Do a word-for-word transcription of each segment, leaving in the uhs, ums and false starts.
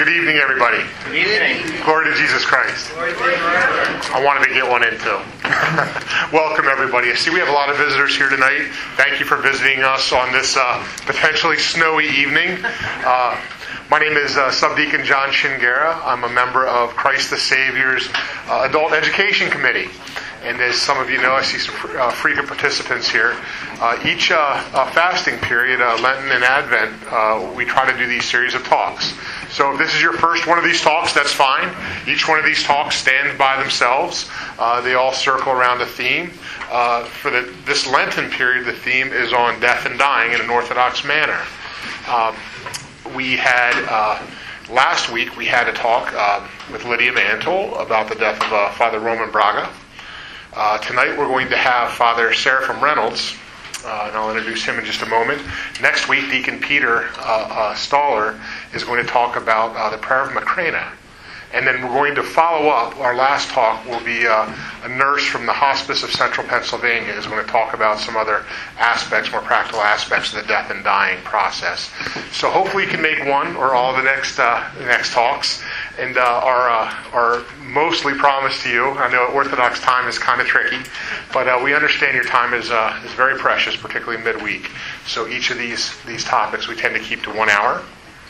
Good evening, everybody. Good evening. Glory to Jesus Christ. I wanted to get one in too. Welcome, everybody. I see we have a lot of visitors here tonight. Thank you for visiting us on this uh, potentially snowy evening. Uh, my name is uh, Subdeacon John Shingara. I'm a member of Christ the Savior's uh, Adult Education Committee. And as some of you know, I see some uh, frequent participants here. Uh, each uh, uh, fasting period, uh, Lenten and Advent, uh, we try to do these series of talks. So if this is your first one of these talks, that's fine. Each one of these talks stand by themselves. Uh, they all circle around a theme. Uh, for the, this Lenten period, the theme is on death and dying in an Orthodox manner. Uh, we had... Uh, last week, we had a talk uh, with Lydia Mantle about the death of uh, Father Roman Braga. Uh, tonight we're going to have Father Seraphim Reynolds, uh, and I'll introduce him in just a moment. Next week, Deacon Peter uh, uh, Staller is going to talk about uh, the prayer of Macrina. And then we're going to follow up. Our last talk will be uh, a nurse from the Hospice of Central Pennsylvania is going to talk about some other aspects, more practical aspects of the death and dying process. So hopefully you can make one or all of the next uh, the next talks. And uh, our uh, our mostly promise to you. I know Orthodox time is kind of tricky, but uh, we understand your time is uh, is very precious, particularly midweek. So each of these these topics we tend to keep to one hour.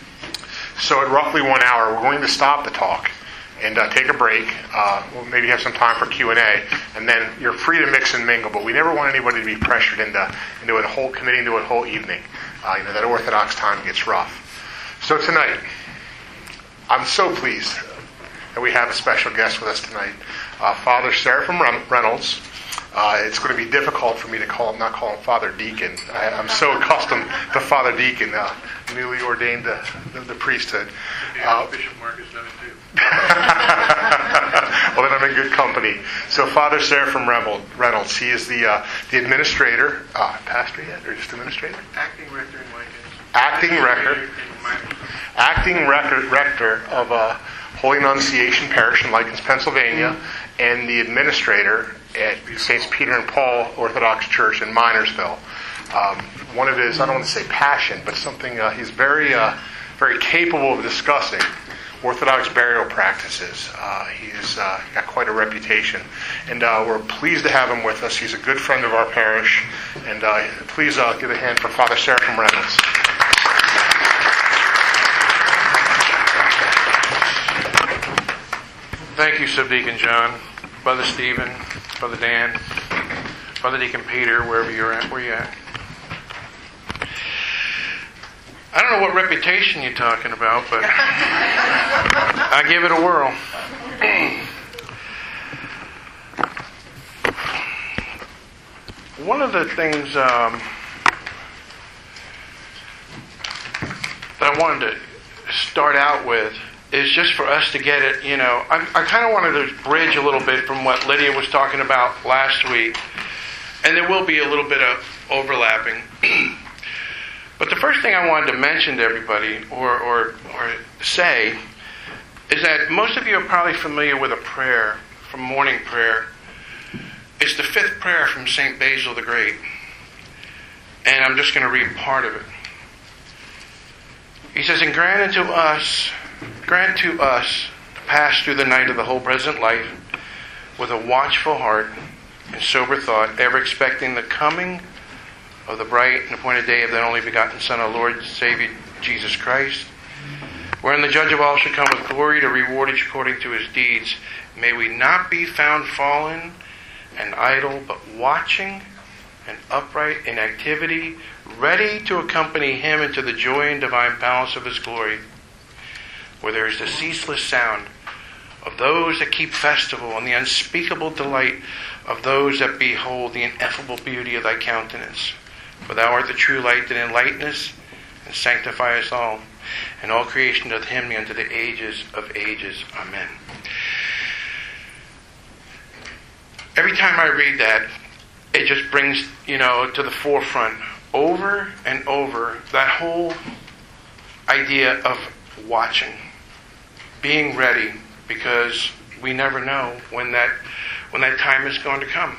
So at roughly one hour, we're going to stop the talk and uh, take a break. Uh, we'll maybe have some time for Q and A, and then you're free to mix and mingle. But we never want anybody to be pressured into into a whole committing to a whole evening. Uh, you know that Orthodox time gets rough. So tonight, I'm so pleased that we have a special guest with us tonight, uh, Father Seraphim Reynolds. Uh, it's going to be difficult for me to call him, not call him Father Deacon. I, I'm so accustomed to Father Deacon, uh, newly ordained to the, the priesthood. Uh, Bishop Mark has done it too. Well, then I'm in good company. So Father Seraphim Reynolds, he is the uh, the administrator, uh, pastor yet, or just administrator? Acting rector in Lycans. Acting rector. Acting rector, rector of uh, Holy Annunciation Parish in Lycans, Pennsylvania, and the administrator at Saints Peter and Paul Orthodox Church in Minersville. Um, one of his, I don't want to say passion, but something uh, he's very, uh, very capable of discussing, Orthodox burial practices. Uh, he's uh, got quite a reputation, and uh, we're pleased to have him with us. He's a good friend of our parish, and uh, please uh, give a hand for Father Seraphim Reynolds. Thank you, Subdeacon John, Brother Stephen, Brother Dan, Brother Deacon Peter, wherever you're at, where you at. I don't know what reputation you're talking about, but I give it a whirl. One of the things um, that I wanted to start out with is just for us to get it, you know, I, I kind of wanted to bridge a little bit from what Lydia was talking about last week, and there will be a little bit of overlapping. But the first thing I wanted to mention to everybody, or, or, or say, is that most of you are probably familiar with a prayer from morning prayer. It's the fifth prayer from Saint Basil the Great, and I'm just going to read part of it. He says, "And grant unto us, grant to us to pass through the night of the whole present life with a watchful heart and sober thought, ever expecting the coming of the bright and appointed day of the only begotten Son, our Lord and Savior, Jesus Christ, wherein the Judge of all shall come with glory to reward each according to his deeds. May we not be found fallen and idle, but watching and upright in activity, ready to accompany him into the joy and divine palace of his glory, where there is the ceaseless sound of those that keep festival and the unspeakable delight of those that behold the ineffable beauty of thy countenance. For thou art the true light that enlightenest and sanctifiest all, and all creation doth hymn thee unto the ages of ages. Amen." Every time I read that, it just brings, you know, to the forefront over and over that whole idea of watching, being ready, because we never know when that when that time is going to come.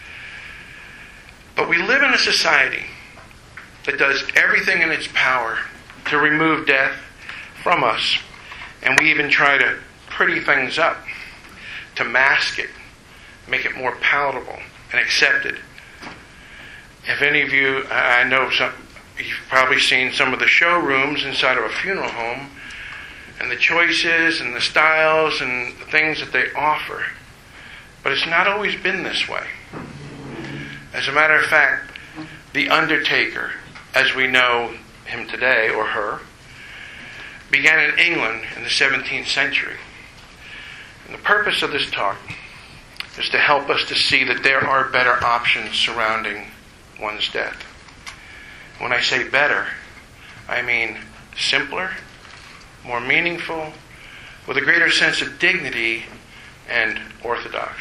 But we live in a society that does everything in its power to remove death from us And we even try to pretty things up to mask it, make it more palatable and accepted. If any of you, I know some, you've probably seen some of the showrooms inside of a funeral home, and the choices and the styles and the things that they offer. But it's not always been this way. As a matter of fact, the undertaker, as we know him today, or her, began in England in the seventeenth century. And the purpose of this talk is to help us to see that there are better options surrounding one's death. When I say better, I mean simpler, more meaningful, with a greater sense of dignity and orthodox.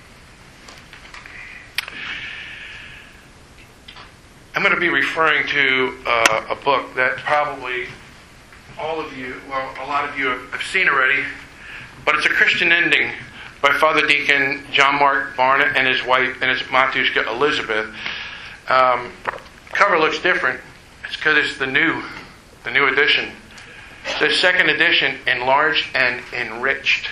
I'm going to be referring to uh, a book that probably all of you, well, a lot of you have, have seen already, but it's A Christian Ending by Father Deacon John Mark Barnett and his wife and his Matushka Elizabeth. Um, cover looks different. It's because it's the new, the new edition. The second edition, enlarged and enriched.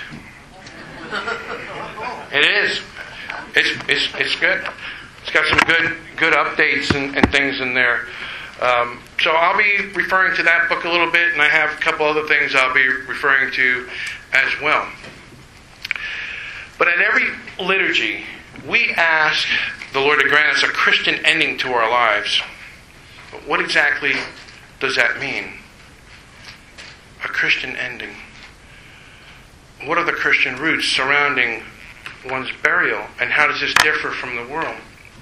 It is. It's it's it's good. It's got some good good updates and, and things in there. Um, so I'll be referring to that book a little bit, and I have a couple other things I'll be referring to as well. But at every liturgy, we ask the Lord to grant us a Christian ending to our lives. But what exactly does that mean? A Christian ending. What are the Christian roots surrounding one's burial, and how does this differ from the world?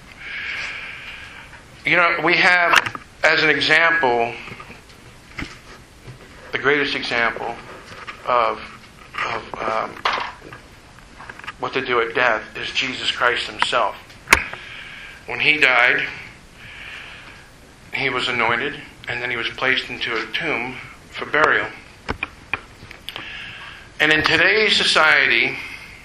You know, we have, as an example, the greatest example of, of um, what to do at death is Jesus Christ himself. When he died, he was anointed, and then he was placed into a tomb for burial. And in today's society,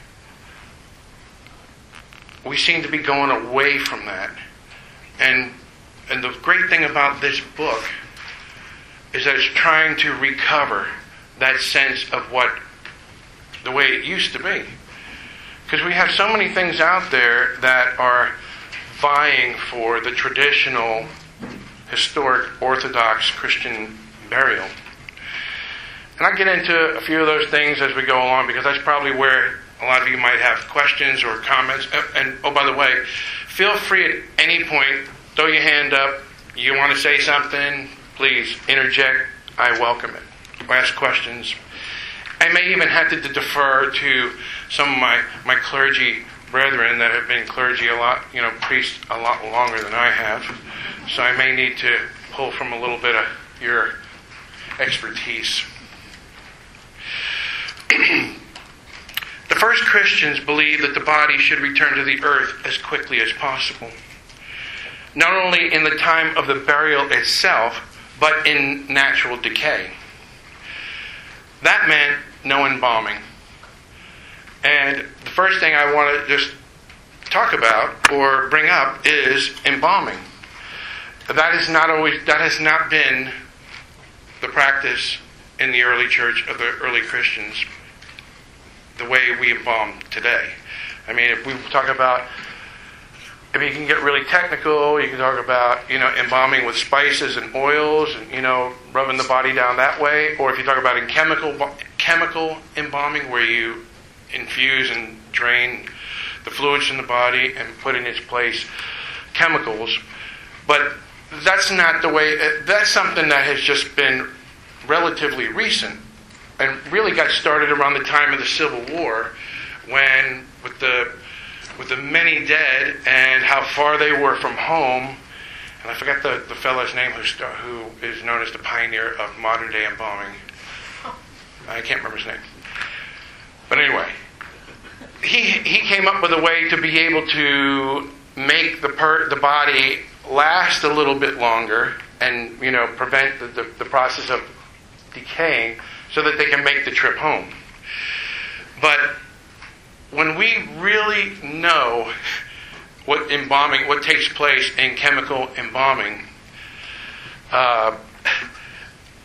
we seem to be going away from that. And and the great thing about this book is that it's trying to recover that sense of what the way it used to be. Because we have so many things out there that are vying for the traditional, historic, Orthodox Christian burial. And I'll get into a few of those things as we go along, because that's probably where a lot of you might have questions or comments. And, oh, by the way, feel free at any point, throw your hand up. You want to say something, please interject. I welcome it. Or ask questions. I may even have to defer to some of my, my clergy brethren that have been clergy a lot, you know, priests a lot longer than I have. So I may need to pull from a little bit of your expertise. The first Christians believed that the body should return to the earth as quickly as possible. Not only in the time of the burial itself, but in natural decay. That meant no embalming. And the first thing I want to just talk about or bring up is embalming. That is not always that has not been the practice in the early church of the early Christians, the way we embalm today. I mean, if we talk about, if you can get really technical, you can talk about, you know, embalming with spices and oils, and, you know, rubbing the body down that way. Or if you talk about in chemical chemical embalming, where you infuse and drain the fluids in the body and put in its place chemicals. But that's not the way. That's something that has just been relatively recent, and really got started around the time of the Civil War, when with the with the many dead and how far they were from home. And I forgot the, the fellow's name who star, who is known as the pioneer of modern day embalming. I can't remember his name. But anyway, he he came up with a way to be able to make the per, the body last a little bit longer, and, you know, prevent the, the, the process of decaying, so that they can make the trip home. But when we really know what embalming, what takes place in chemical embalming, uh,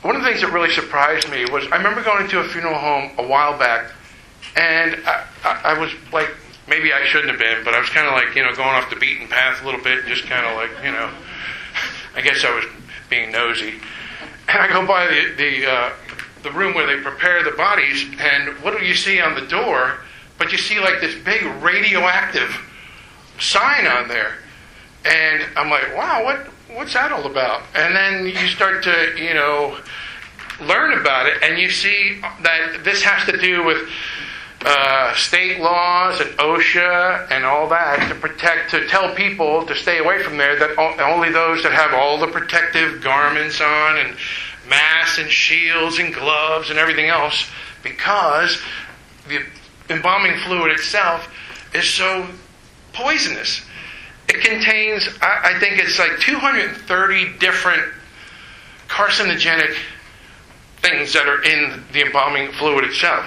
one of the things that really surprised me was I remember going to a funeral home a while back, and I, I, I was like, maybe I shouldn't have been, but I was kind of like, you know, going off the beaten path a little bit, just kind of like, you know, I guess I was being nosy. And I go by the the, uh, the room where they prepare the bodies, and what do you see on the door? But you see like this big radioactive sign on there. And I'm like, wow, what what's that all about? And then you start to, you know, learn about it, and you see that this has to do with uh, state laws and OSHA and all that to protect, to tell people to stay away from there, that only those that have all the protective garments on and masks and shields and gloves and everything else, because the embalming fluid itself is so poisonous. It contains, I think it's like two hundred thirty different carcinogenic things that are in the embalming fluid itself.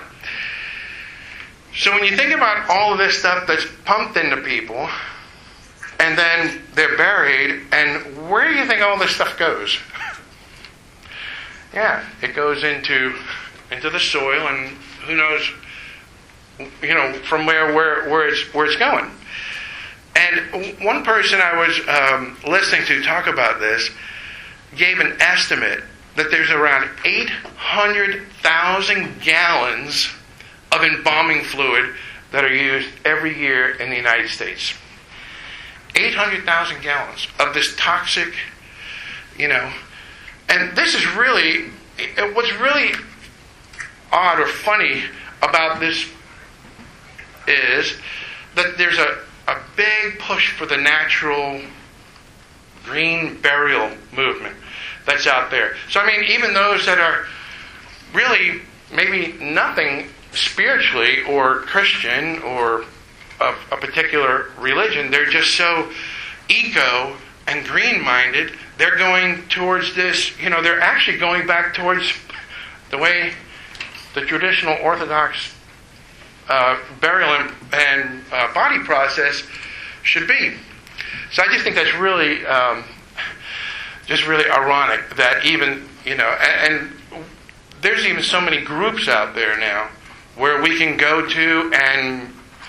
So when you think about all of this stuff that's pumped into people, and then they're buried, and where do you think all this stuff goes? Yeah, it goes into into the soil, and who knows, you know, from where where where it's where it's going. And one person I was um, listening to talk about this gave an estimate that there's around eight hundred thousand gallons of embalming fluid that are used every year in the United States. eight hundred thousand gallons of this toxic, you know. And this is really, what's really odd or funny about this is that there's a a big push for the natural green burial movement that's out there. So, I mean, even those that are really maybe nothing spiritually or Christian or of a particular religion, they're just so eco and green-minded, they're going towards this, you know, they're actually going back towards the way the traditional Orthodox Uh, burial and, and uh, body process should be. So I just think that's really, um, just really ironic that even, you know, and, and there's even so many groups out there now where we can go to and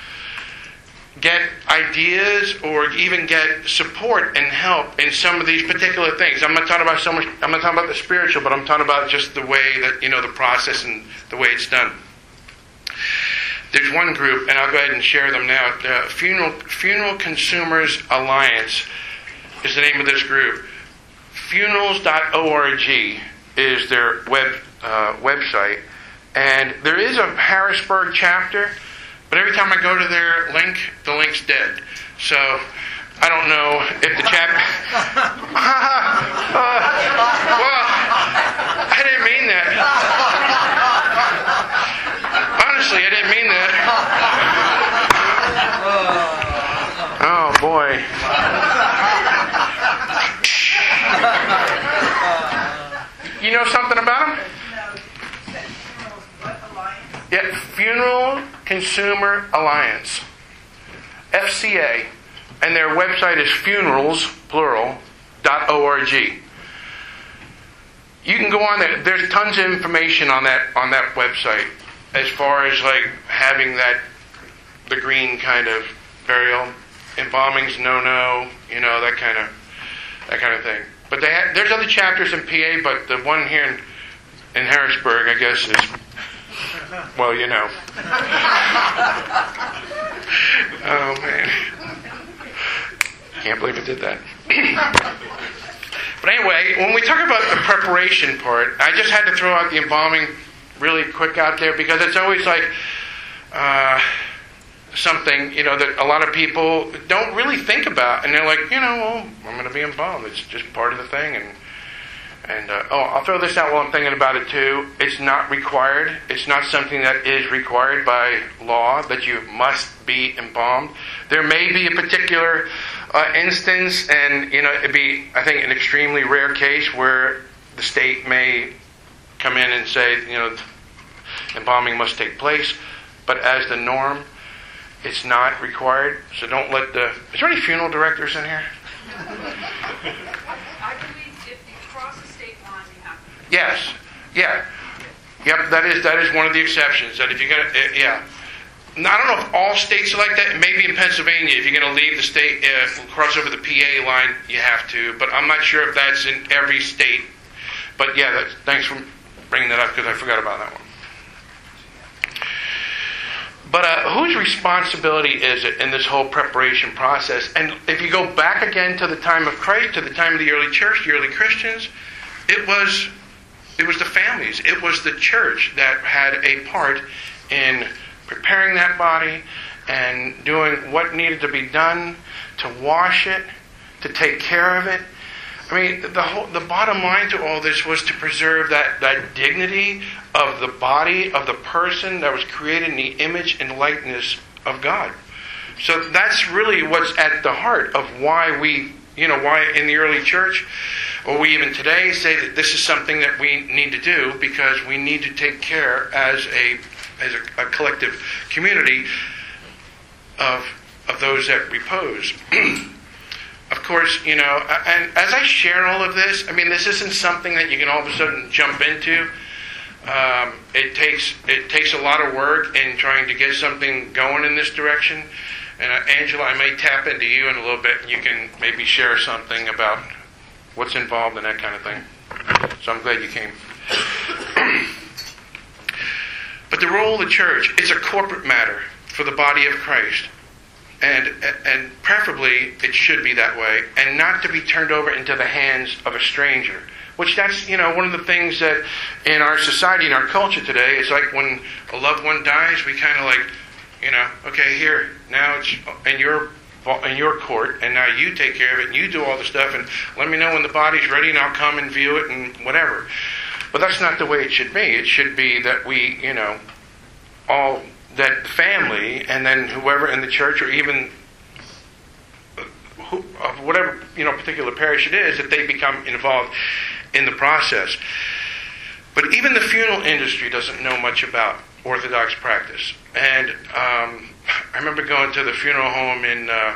get ideas or even get support and help in some of these particular things. I'm not talking about so much, I'm not talking about the spiritual, but I'm talking about just the way that, you know, the process and the way it's done. There's one group, and I'll go ahead and share them now. The Funeral Funeral Consumers Alliance is the name of this group. funerals dot org is their web uh, website. And there is a Harrisburg chapter, but every time I go to their link, the link's dead. So I don't know if the chapter... uh, well, I didn't mean that. Honestly, I didn't mean that. Oh, boy. You know something about them? Yeah, Funeral Consumer Alliance. F C A. And their website is funerals, plural, dot org. You can go on there. There's tons of information on that on that website as far as like having that the green kind of burial, embalming's no no, you know, that kind of that kind of thing. But they have, there's other chapters in P A, but the one here in, in Harrisburg, I guess, is well, you know. Oh man. Can't believe it did that. But anyway, when we talk about the preparation part, I just had to throw out the embalming really quick out there because it's always like uh, something, you know, that a lot of people don't really think about. And they're like, you know, well, I'm going to be embalmed. It's just part of the thing. And, and uh, oh, I'll throw this out while I'm thinking about it too. It's not required. It's not something that is required by law that you must be embalmed. There may be a particular uh, instance, and you know, it'd be, I think, an extremely rare case where the state may come in and say, you know, embalming must take place. But as the norm, it's not required. So don't let the... Is there any funeral directors in here? I believe if you cross the state line, you have to. Yes. Yeah. Yep, that is that is one of the exceptions. That if you're going to, uh, yeah. Now, I don't know if all states are like that. Maybe in Pennsylvania, if you're going to leave the state, uh, cross over the P A line, you have to. But I'm not sure if that's in every state. But yeah, that's, thanks for bringing that up because I forgot about that one. But uh, whose responsibility is it in this whole preparation process? And if you go back again to the time of Christ, to the time of the early church, the early Christians, it was it was the families, it was the church that had a part in preparing that body and doing what needed to be done to wash it, to take care of it. I mean, the whole, the bottom line to all this was to preserve that, that dignity of the body of the person that was created in the image and likeness of God. So that's really what's at the heart of why we, you know, why in the early church, or we even today say that this is something that we need to do because we need to take care as a as a, a collective community of of those that repose. Of course, you know, and as I share all of this, I mean, this isn't something that you can all of a sudden jump into. Um, it takes it takes a lot of work in trying to get something going in this direction. And uh, Angela, I may tap into you in a little bit, and you can maybe share something about what's involved in that kind of thing. So I'm glad you came. But the role of the church, it's a corporate matter for the body of Christ. And and preferably, it should be that way, and not to be turned over into the hands of a stranger. Which that's, you know, one of the things that in our society, in our culture today, is like when a loved one dies, we kind of like, you know, okay, here, now it's in your in your court, and now you take care of it, and you do all the stuff, and let me know when the body's ready, and I'll come and view it, and whatever. But that's not the way it should be. It should be that we, you know, all... that family, and then whoever in the church, or even who, of whatever, you know, particular parish it is, that they become involved in the process. But even the funeral industry doesn't know much about Orthodox practice. And um, I remember going to the funeral home in uh,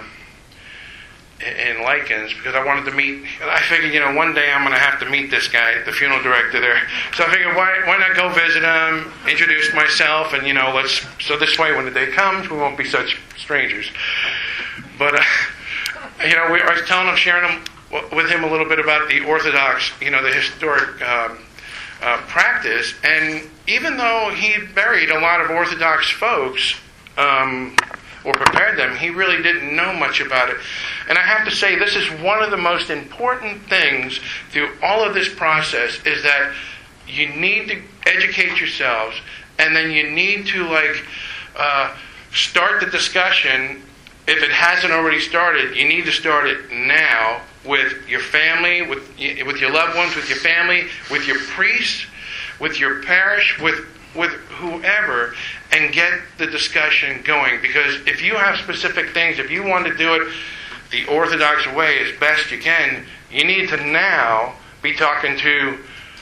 in Likens because I wanted to meet. I figured, you know, one day I'm going to have to meet this guy, the funeral director there. So I figured, why why not go visit him, introduce myself, and you know, let's. So this way, when the day comes, we won't be such strangers. But uh, you know, we, I was telling him, sharing him with him a little bit about the Orthodox, you know, the historic um, uh, practice, and even though he buried a lot of Orthodox folks. Um, or prepared them, he really didn't know much about it. And I have to say, this is one of the most important things through all of this process, is that you need to educate yourselves, and then you need to like uh, start the discussion. If it hasn't already started, you need to start it now with your family, with with your loved ones, with your family, with your priest, with your parish, with with whoever, and get the discussion going. Because if you have specific things, if you want to do it the Orthodox way as best you can, you need to now be talking to,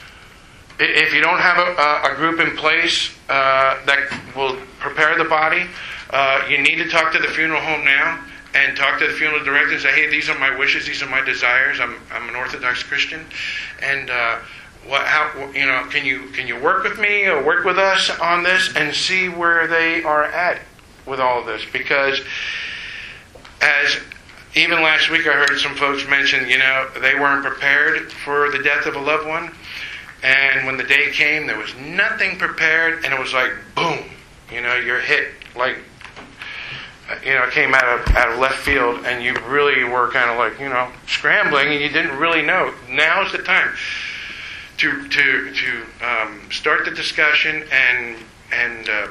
if you don't have a, a group in place uh, that will prepare the body, uh, you need to talk to the funeral home now and talk to the funeral director and say, hey, these are my wishes, these are my desires, I'm, I'm an Orthodox Christian, and uh, What, how, you know, can you can you work with me or work with us on this and see where they are at with all of this? Because as even last week I heard some folks mention, you know, they weren't prepared for the death of a loved one, and when the day came, there was nothing prepared, and it was like boom, you know, you're hit like, you know, it came out of out of left field, and you really were kind of like, you know, scrambling, and you didn't really know. Now's the time to to to um, start the discussion and and uh,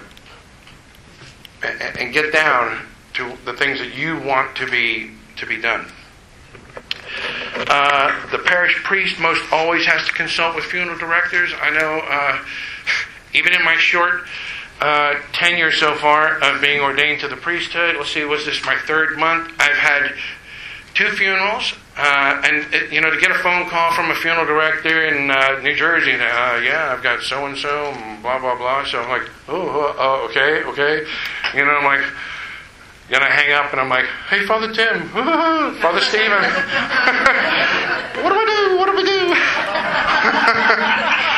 and get down to the things that you want to be to be done. Uh, the parish priest most always has to consult with funeral directors. I know, uh, even in my short uh, tenure so far of being ordained to the priesthood, let's see, was this my third month? I've had two funerals. Uh, and, it, you know, to get a phone call from a funeral director in uh, New Jersey, uh, yeah, I've got so-and-so, and blah, blah, blah. So I'm like, oh, oh, okay, okay. You know, I'm like, and I hang up, and I'm like, hey, Father Tim, Father Stephen, what do I do, what do I do?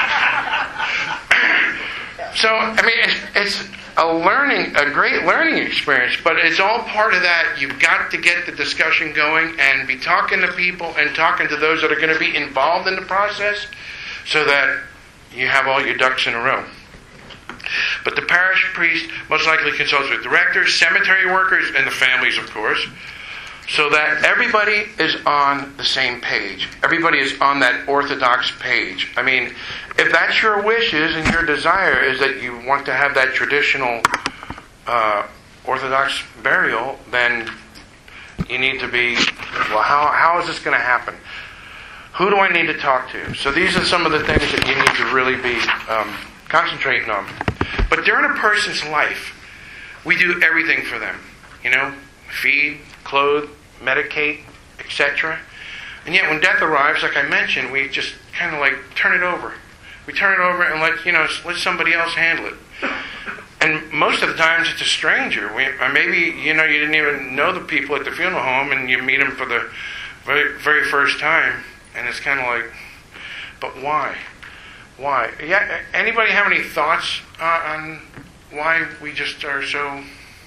So, I mean, it's, it's a learning, a great learning experience, but it's all part of that. You've got to get the discussion going and be talking to people and talking to those that are going to be involved in the process so that you have all your ducks in a row. But the parish priest most likely consults with directors, cemetery workers, and the families, of course, so that everybody is on the same page. Everybody is on that orthodox page. I mean, if that's your wishes and your desire is that you want to have that traditional uh, orthodox burial, then you need to be, well, how, how is this going to happen? Who do I need to talk to? So these are some of the things that you need to really be um, concentrating on. But during a person's life, we do everything for them. You know, feed, clothe, medicate, et cetera. And yet when death arrives, like I mentioned, we just kind of like turn it over. We turn it over and let, you know, let somebody else handle it. And most of the times it's a stranger. We, or maybe, you know, you didn't even know the people at the funeral home and you meet them for the very, very first time. And it's kind of like, but why? Why? Yeah. Anybody have any thoughts uh, on why we just are so?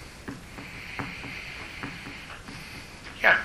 Yeah.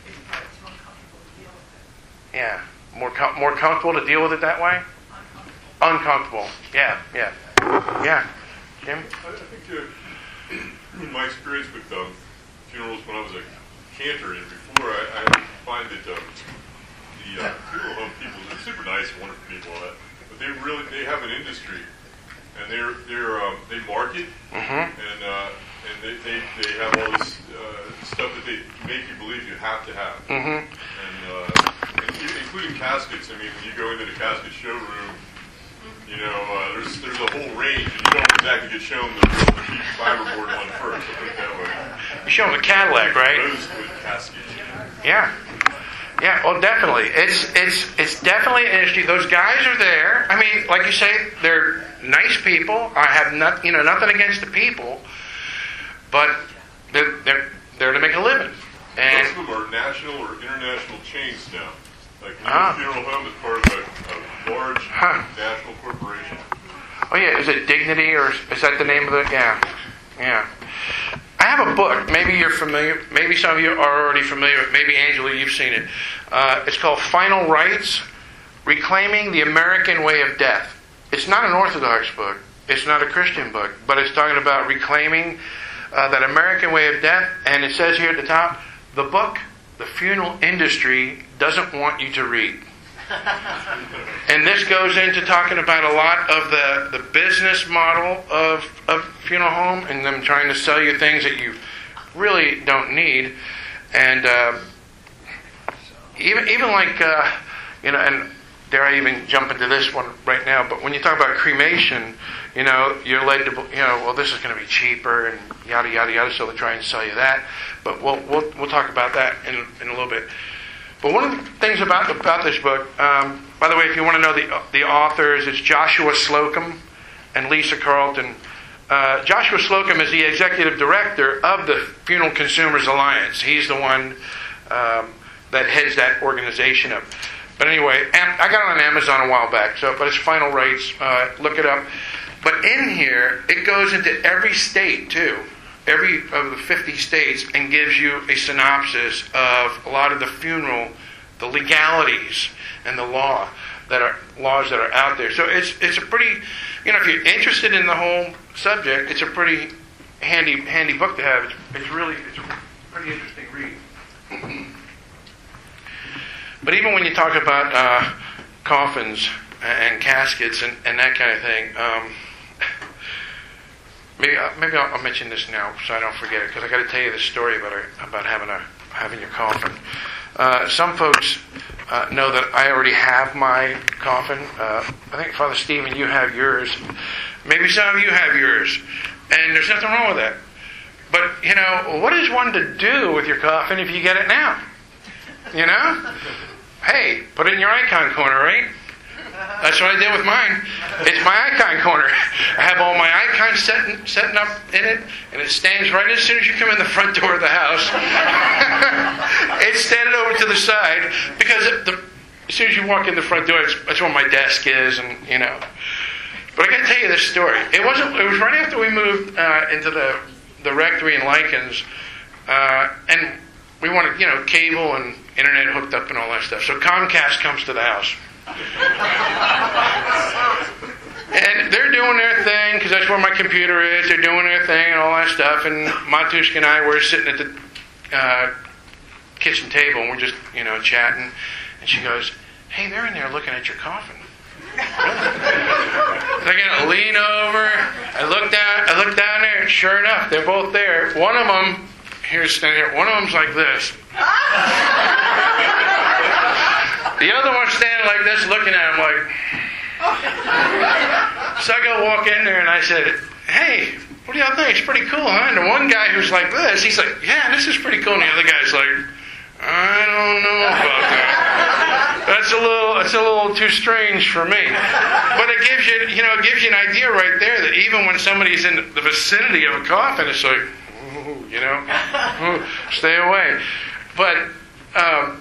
Yeah. More com- more comfortable to deal with it that way. Uncomfortable. Yeah. Yeah. Yeah. Jim. I, I think uh, in my experience with um, funerals when I was a cantor and before, I, I find that um, the uh, funeral home people are super nice, wonderful people, all that. But they really they have an industry, and they're they're um, they market, Mm-hmm. and uh, and they, they, they have all this uh, stuff that they make you believe you have to have, Mm-hmm. and, uh, and including caskets. I mean, when you go into the casket showroom, you know uh, there's there's a whole range, and you don't exactly get shown the real cheap fiberboard one first. I'll put it that way. You show them a Cadillac, right? Rosewood casket. Yeah. Yeah, well, definitely. It's it's it's definitely an industry. Those guys are there. I mean, like you say, they're nice people. I have not, you know, nothing against the people, but they're they're there to make a living. And most of them are national or international chains now. Like the Ah. funeral home is part of a, a large Huh. national corporation. oh yeah, is it Dignity or is that the name of the? Yeah, yeah. I have a book. Maybe you're familiar. Maybe some of you are already familiar. Maybe Angela, you've seen it. Uh, it's called Final Rites: Reclaiming the American Way of Death. It's not an Orthodox book. It's not a Christian book, but it's talking about reclaiming uh, that American way of death. And it says here at the top, the book the funeral industry doesn't want you to read. And this goes into talking about a lot of the, the business model of, of funeral home and them trying to sell you things that you really don't need. And uh, even even like, uh, you know, and dare I even jump into this one right now, but when you talk about cremation, you know, you're led to, you know, well, this is going to be cheaper and yada, yada, yada, so they try and sell you that. But we'll we'll, we'll talk about that in, in a little bit. But one of the things about about this book, um, by the way, if you want to know the the authors, it's Joshua Slocum and Lisa Carlton. Uh, Joshua Slocum is the executive director of the Funeral Consumers Alliance. He's the one um, that heads that organization up. But anyway, I got it on Amazon a while back. So, but it's Final Rites. Uh, look it up. But in here, it goes into every state too. Every of the fifty states, and gives you a synopsis of a lot of the funeral, the legalities and the law that are laws that are out there. So it's it's a pretty, you know, if you're interested in the whole subject, it's a pretty handy handy book to have. It's, it's really it's a pretty interesting read. But even when you talk about uh, coffins and caskets and, and that kind of thing. Um, Maybe maybe I'll, I'll mention this now so I don't forget it, because I got to tell you the story about a, about having a having your coffin. Uh, some folks uh, know that I already have my coffin. Uh, I think Father Stephen, you have yours. Maybe some of you have yours, and there's nothing wrong with that. But you know, what is one to do with your coffin if you get it now? You know, hey, put it in your icon corner, right? That's what I did with mine. It's my icon corner. I have all my icons setting, setting up in it, and it stands right as soon as you come in the front door of the house. It's standing over to the side, because the, as soon as you walk in the front door, it's, that's where my desk is, and you know. But I got to tell you this story. It wasn't. It was right after we moved uh, into the the rectory in Likens, uh, and we wanted, you know, cable and internet hooked up and all that stuff. So Comcast comes to the house, and they're doing their thing because that's where my computer is. They're doing their thing and all that stuff. And Matushka and I were sitting at the uh, kitchen table and we're just, you know, chatting. And she goes, "Hey, they're in there looking at your coffin." They're gonna lean over. I look down. I look down there, and sure enough, they're both there. One of them, here's standing there. One of them's like this. The other one's standing like this, looking at him like. So I go walk in there, and I said, "Hey, what do y'all think? It's pretty cool, huh?" And the one guy who's like this, he's like, "Yeah, this is pretty cool." And the other guy's like, "I don't know about that. That's a little, that's a little too strange for me." But it gives you, you know, it gives you an idea right there that even when somebody's in the vicinity of a coffin, it's like, ooh, you know, ooh, stay away. But um,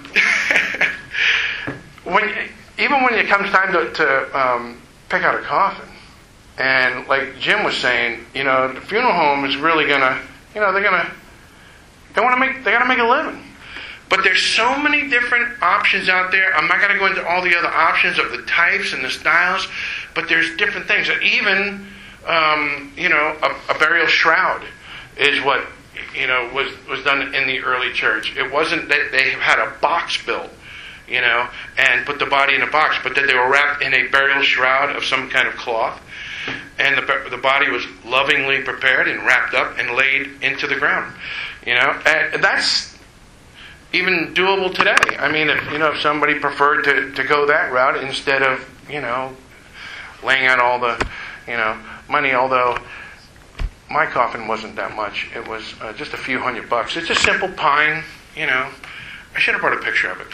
when, even when it comes time to, to um, pick out a coffin, and like Jim was saying, you know, the funeral home is really gonna, you know, they're gonna, they want to make, they got to make a living. But there's so many different options out there. I'm not going to go into all the other options of the types and the styles, but there's different things. And even, um, you know, a, a burial shroud is what, you know, was, was done in the early church. It wasn't that they had a box built, you know, and put the body in a box, but that they were wrapped in a burial shroud of some kind of cloth. And the, the body was lovingly prepared and wrapped up and laid into the ground. You know, and that's even doable today. I mean, if you know, if somebody preferred to, to go that route instead of, you know, laying out all the, you know, money, although my coffin wasn't that much. It was uh, just a few hundred bucks. It's a simple pine, you know. I should have brought a picture of it.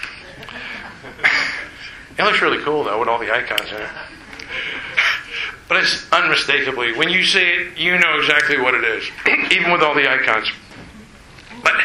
It looks really cool, though, with all the icons in it. But it's unmistakably, when you see it, you know exactly what it is, even with all the icons. But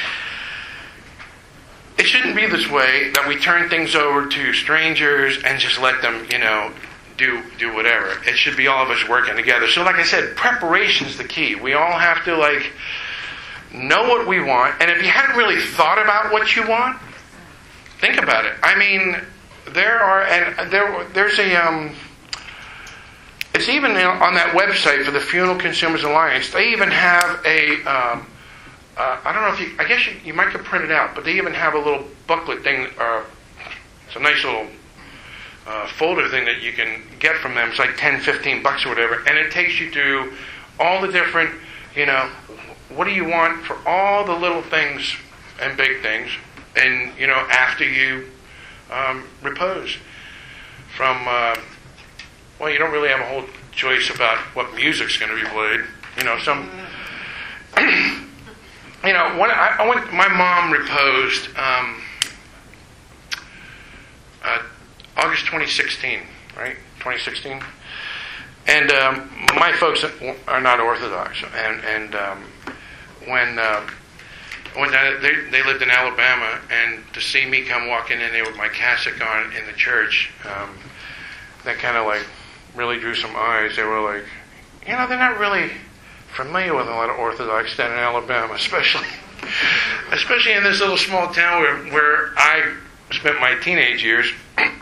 it shouldn't be this way that we turn things over to strangers and just let them, you know, do do whatever. It should be all of us working together. So like I said, preparation's the key. We all have to, like, know what we want. And if you hadn't really thought about what you want, think about it. I mean, there are, and there there's a, um, it's even on that website for the Funeral Consumers Alliance, they even have a, um, Uh, I don't know if you, I guess you, you might could print it out, but they even have a little booklet thing, uh, it's a nice little uh, folder thing that you can get from them. It's like ten, fifteen bucks or whatever, and it takes you to all the different, you know, what do you want for all the little things and big things, and, you know, after you um, repose. From, uh, well, you don't really have a whole choice about what music's going to be played. You know, some... You know, when I, I went, my mom reposed um, uh, August twenty sixteen, right? twenty sixteen, and um, my folks are not Orthodox, and and um, when uh, when they they lived in Alabama, and to see me come walking in there with my cassock on in the church, um, that kind of like really drew some eyes. They were like, you know, they're not really familiar with a lot of Orthodox down in Alabama, especially especially in this little small town where, where I spent my teenage years.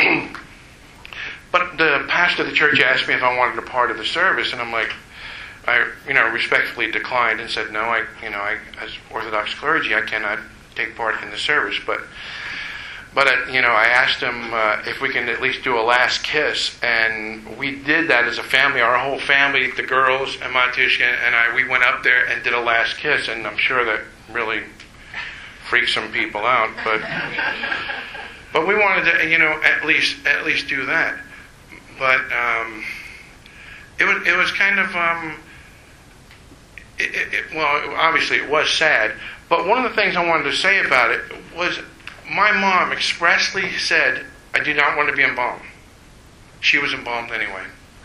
But the pastor of the church asked me if I wanted a part of the service, and I'm like, I, you know, respectfully declined and said, no, I, you know, I, as Orthodox clergy, I cannot take part in the service. But, but uh, you know, I asked him uh, if we can at least do a last kiss, and we did that as a family. Our whole family, the girls and Matushka and I, we went up there and did a last kiss, and I'm sure that really freaked some people out. But, but we wanted to, you know, at least at least do that. But um, it was it was kind of um, it, it, it, well, obviously it was sad. But one of the things I wanted to say about it was, my mom expressly said, I do not want to be embalmed. She was embalmed anyway.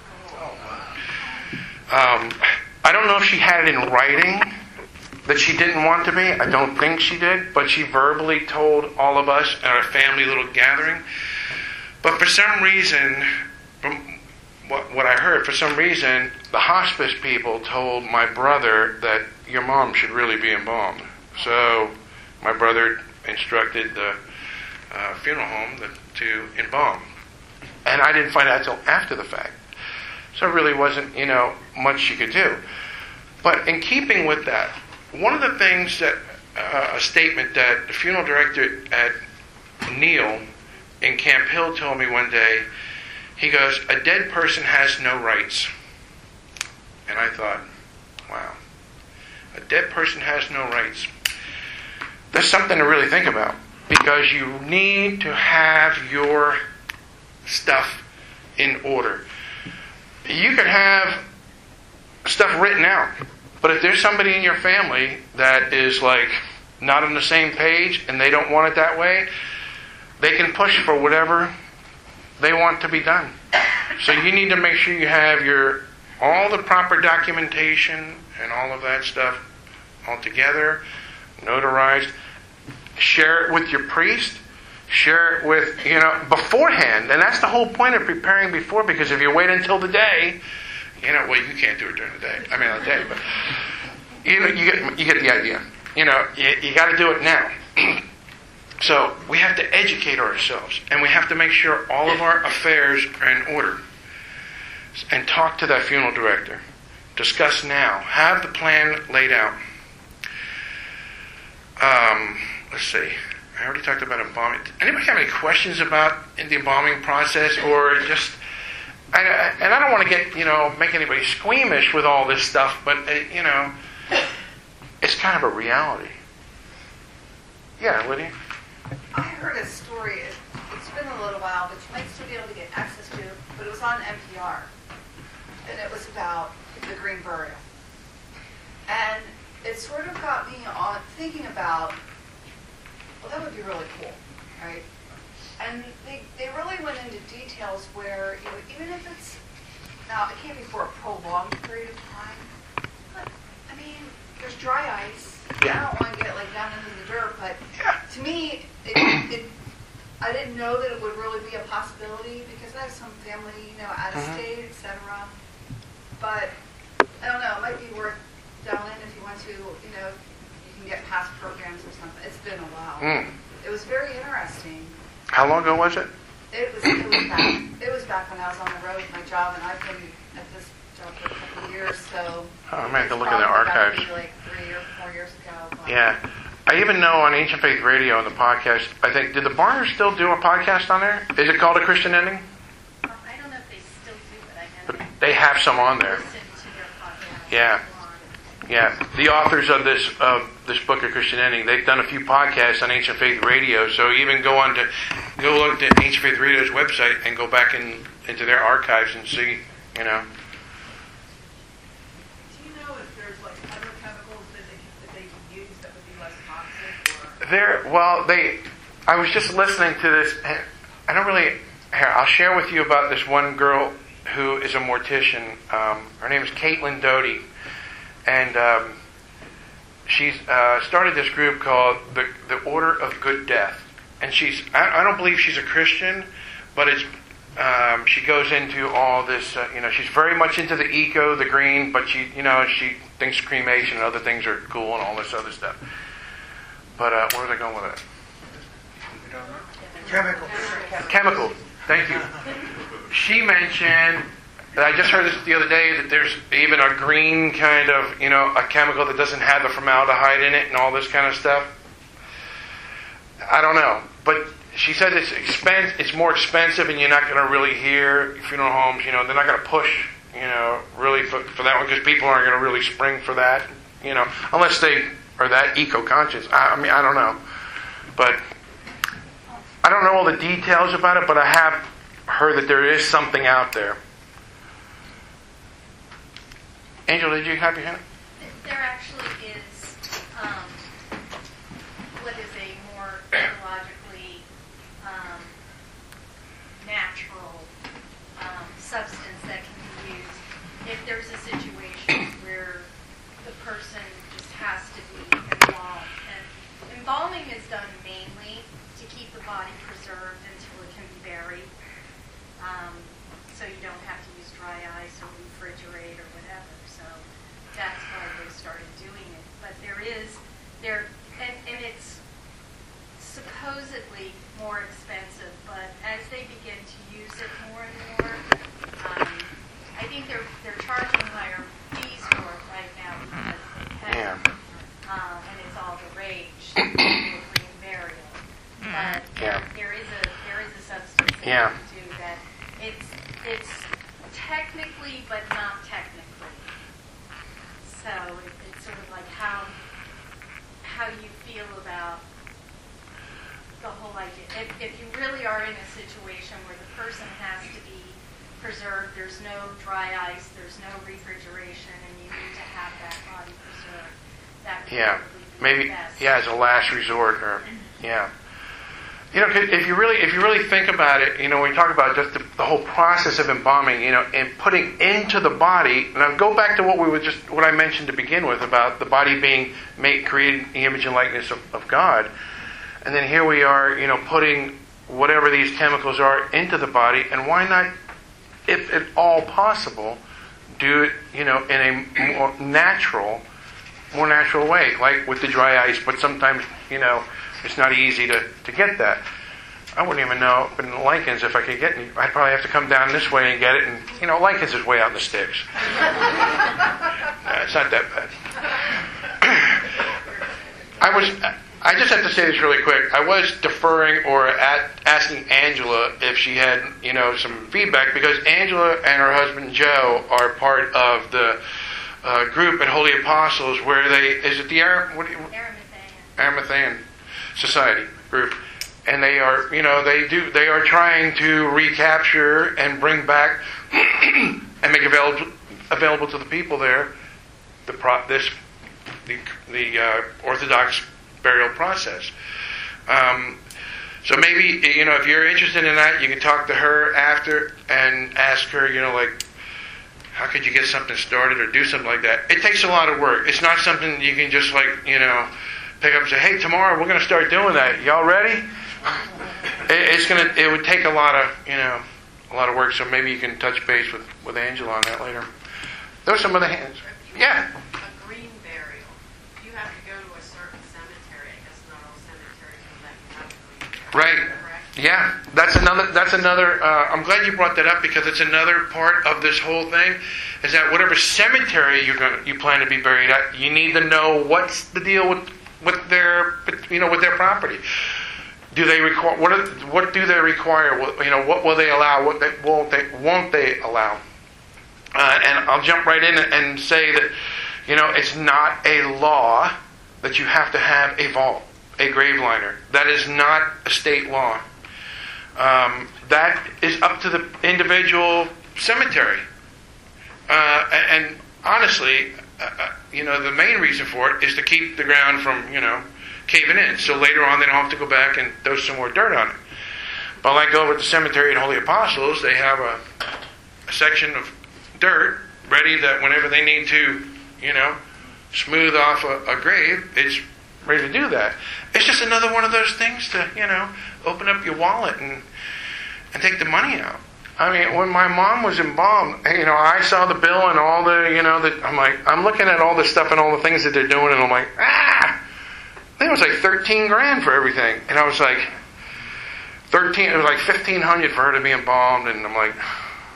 Um, I don't know if she had it in writing that she didn't want to be. I don't think she did, but she verbally told all of us at our family little gathering. But for some reason, from what, what I heard, for some reason, the hospice people told my brother that your mom should really be embalmed. So my brother instructed the uh, funeral home that, to embalm. And I didn't find out until after the fact. So it really wasn't, you know, much you could do. But in keeping with that, one of the things that, uh, a statement that the funeral director at Neil in Camp Hill told me one day, he goes, a dead person has no rights. And I thought, wow, a dead person has no rights. That's something to really think about, because you need to have your stuff in order. You can have stuff written out, but if there's somebody in your family that is like not on the same page and they don't want it that way, they can push for whatever they want to be done. So you need to make sure you have your all the proper documentation and all of that stuff all together, notarized. Share it with your priest. Share it with, you know, beforehand. And that's the whole point of preparing before, because if you wait until the day, you know, well, you can't do it during the day. I mean, on the day, but you know, you get you get the idea. You know, you, you got to do it now. So we have to educate ourselves, and we have to make sure all of our affairs are in order. And talk to that funeral director. Discuss now. Have the plan laid out. Um, let's see. I already talked about embalming. Anybody have any questions about the embalming process, or just? I, and I don't want to get, you know, make anybody squeamish with all this stuff, but uh, you know, it's kind of a reality. Yeah, Lydia. I heard a story. It, it's been a little while, but you might still be able to get access to it. But it was on N P R, and it was about the green burial, and it sort of got me on thinking about. Well, that would be really cool, right? And they, they really went into details where, you know, even if it's, now it can't be for a prolonged period of time, but, I mean, there's dry ice. Yeah. I don't want to get, like, down into the dirt, but Yeah. to me, it, it, I didn't know that it would really be a possibility, because I have some family, you know, out of Mhm. state, et cetera. But, I don't know, it might be worth down in if you want to, you know, get past programs or something. It's been a while. Mm. It was very interesting. How long ago was it? It was, it was back. It was back when I was on the road with my job, and I've been at this job for a couple of years. So Oh, I might have to look in the probably archives. maybe like three or four years ago. But Yeah. I even know on Ancient Faith Radio on the podcast, I think, did the Barners still do a podcast on there? Is it called A Christian Ending? Um, I don't know if they still do, but I But know they have some on there. listen to their podcast. Yeah. Yeah, the authors of this of this book, A Christian Ending, they've done a few podcasts on Ancient Faith Radio. So even go on to go look at Ancient Faith Radio's website and go back in, into their archives and see, you know. Do you know if there's like other chemicals that they that they can use that would be less toxic? Or There, well, they. I was just listening to this. And I don't really. Here, I'll share with you about this one girl who is a mortician. Um, her name is Caitlin Doty. And um, she's uh, started this group called the the Order of Good Death. And she's I, I don't believe she's a Christian, but it's um, she goes into all this. Uh, you know, she's very much into the eco, the green, but she you know she thinks cremation and other things are cool and all this other stuff. But uh, where was I going with it? Chemical. Chemical. Thank you. She mentioned. And I just heard this the other day that there's even a green kind of, you know, a chemical that doesn't have the formaldehyde in it and all this kind of stuff. I don't know. But she said it's expense, it's more expensive and you're not going to really hear funeral homes, you know, they're not going to push, you know, really for, for that one because people aren't going to really spring for that, you know, unless they are that eco-conscious. I, I mean, I don't know. But I don't know all the details about it, but I have heard that there is something out there. Angel, did you have your hand? There actually is um, what is a more ecologically um, natural um, substance that can be used if there's a situation where the person just has to be embalmed. And embalming is done mainly to keep the body preserved until it can be buried, um, so you don't have to use dry they're charging higher fees for it right now because they can. Yeah. Um, and it's all the rage to do a green burial. But Yeah. there is a there is a substance that Yeah. you can do that it's it's technically but not technically. So it, it's sort of like how how you feel about the whole idea. If, if you really are in a situation where the person has to be preserved, there's no dry ice, there's no refrigeration, and you need to have that body preserved, that would Yeah. probably be Maybe, the best. yeah, as a last resort, or, yeah. You know, 'cause if you really, if you really think about it, you know, when we talk about just the, the whole process of embalming, you know, and putting into the body. Now, go back to what we were just, what I mentioned to begin with about the body being made, created in the image and likeness of, of God, and then here we are, you know, putting whatever these chemicals are into the body, and why not, if at all possible, do it, you know, in a more natural, more natural way, like with the dry ice. But sometimes, you know, it's not easy to, to get that. I wouldn't even know up in Lincoln's if I could get any. I'd probably have to come down this way and get it. And, you know, Lincoln's is way out in the sticks. No, it's not that bad. I was, I just have to say this really quick. I was deferring or at, asking Angela if she had, you know, some feedback, because Angela and her husband Joe are part of the uh, group at Holy Apostles where they, is it the Ar- what do you, Arimathea. Arimathean Society group, and they are, you know, they do, they are trying to recapture and bring back and make available available to the people there the pro, this the the uh, Orthodox burial process. Um, so maybe, you know, if you're interested in that, you can talk to her after and ask her, you know, like, how could you get something started or do something like that? It takes a lot of work. It's not something you can just, like, you know, pick up and say, hey, tomorrow we're going to start doing that. Y'all ready? It, it's going to, it would take a lot of, you know, a lot of work. So maybe you can touch base with, with Angela on that later. Those are some of the hands. Yeah. A green burial. You have to go to a certain cemetery. I guess not all cemeteries will let you have a green burial. Right. Yeah, that's another. That's another. Uh, I'm glad you brought that up, because it's another part of this whole thing. Is that whatever cemetery you're going, you plan to be buried at, you need to know what's the deal with with their, you know, with their property. Do they require what? Are, what do they require? What, you know, what will they allow? What they, won't they won't they allow? Uh, and I'll jump right in and say that, you know, it's not a law that you have to have a vault, a grave liner. That is not a state law. Um, that is up to the individual cemetery. Uh, and, and honestly, uh, you know, the main reason for it is to keep the ground from, you know, caving in. So later on, they don't have to go back and throw some more dirt on it. But like over at the cemetery at Holy Apostles, they have a, a section of dirt ready that whenever they need to, you know, smooth off a, a grave, it's ready to do that. It's just another one of those things to, you know, open up your wallet and and take the money out. I mean, when my mom was embalmed, you know, I saw the bill and all the, you know, that I'm like, I'm looking at all the stuff and all the things that they're doing, and I'm like, ah, I think it was like thirteen grand for everything, and I was like, thirteen, it was like fifteen hundred for her to be embalmed, and I'm like,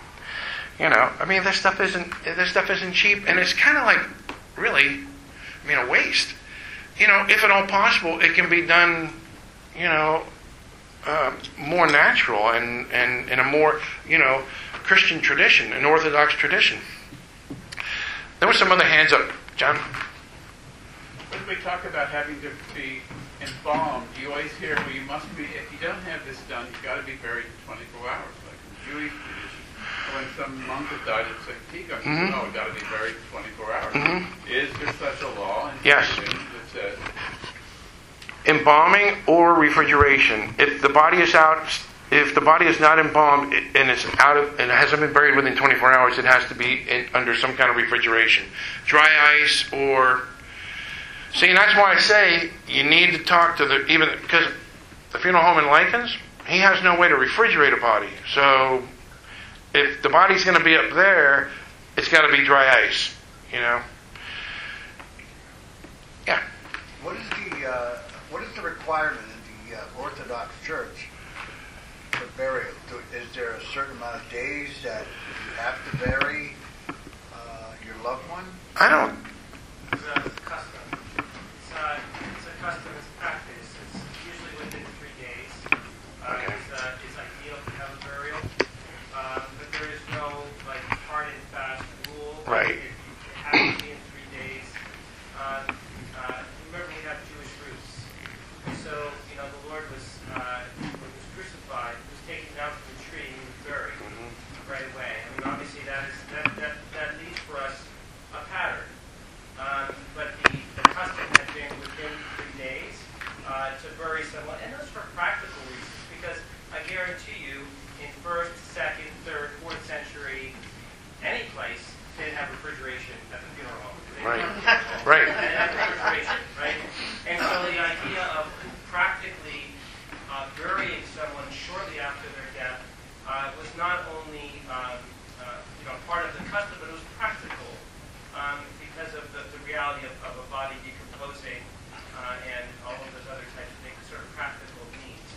you know, I mean, this stuff isn't, this stuff isn't cheap, and it's kind of like, really, I mean, a waste. You know, if at all possible, it can be done, you know, uh, more natural and, and in a more, you know, Christian tradition, an Orthodox tradition. There were some other hands up. John? When we talk about having to be embalmed, you always hear, well, you must be, if you don't have this done, you've got to be buried in twenty-four hours, like in Jewish tradition. When some monk had died at Saint Tikhon, Mm-hmm. no, we've got to be buried in twenty-four hours. Mm-hmm. Is there such a law in Yes. Judaism that says, Embalming or refrigeration. If the body is out, if the body is not embalmed and it's out of, and it hasn't been buried within twenty-four hours, it has to be in, under some kind of refrigeration, dry ice or. See, and that's why I say you need to talk to the even because the funeral home in Lincoln's, he has no way to refrigerate a body. So if the body's going to be up there, it's got to be dry ice. You know. Yeah. What is the uh, what is the requirement in the uh, Orthodox Church for burial? Do, is there a certain amount of days that you have to bury? loved one? I don't. It's a custom. It's a, it's a custom, it's practice. It's usually within three days. Uh, Okay. It's, uh, it's ideal to have a burial. Um, but there is no like hard and fast rule. Right. It, it has to be in three days. Uh, uh, remember, we have Jewish roots. So, you know, the Lord was, uh, when he was crucified, he was taken down from the tree and he was buried right away. I mean, obviously that is that, that, that leaves for us a pattern. Um, but the, the custom had been within three days uh, to bury someone, and those for practical reasons, because I guarantee you, in first, second, third, fourth century, any place, they didn't have refrigeration at the funeral home. They Right. didn't have a funeral home. Right. They didn't have refrigeration, right? And so the idea of practically uh, burying someone shortly after their death uh, was not only um, uh, you know part of the custom, but it was practical um, because of the, the reality of, of a body decomposing uh, and all of those other types of things, sort of practical needs.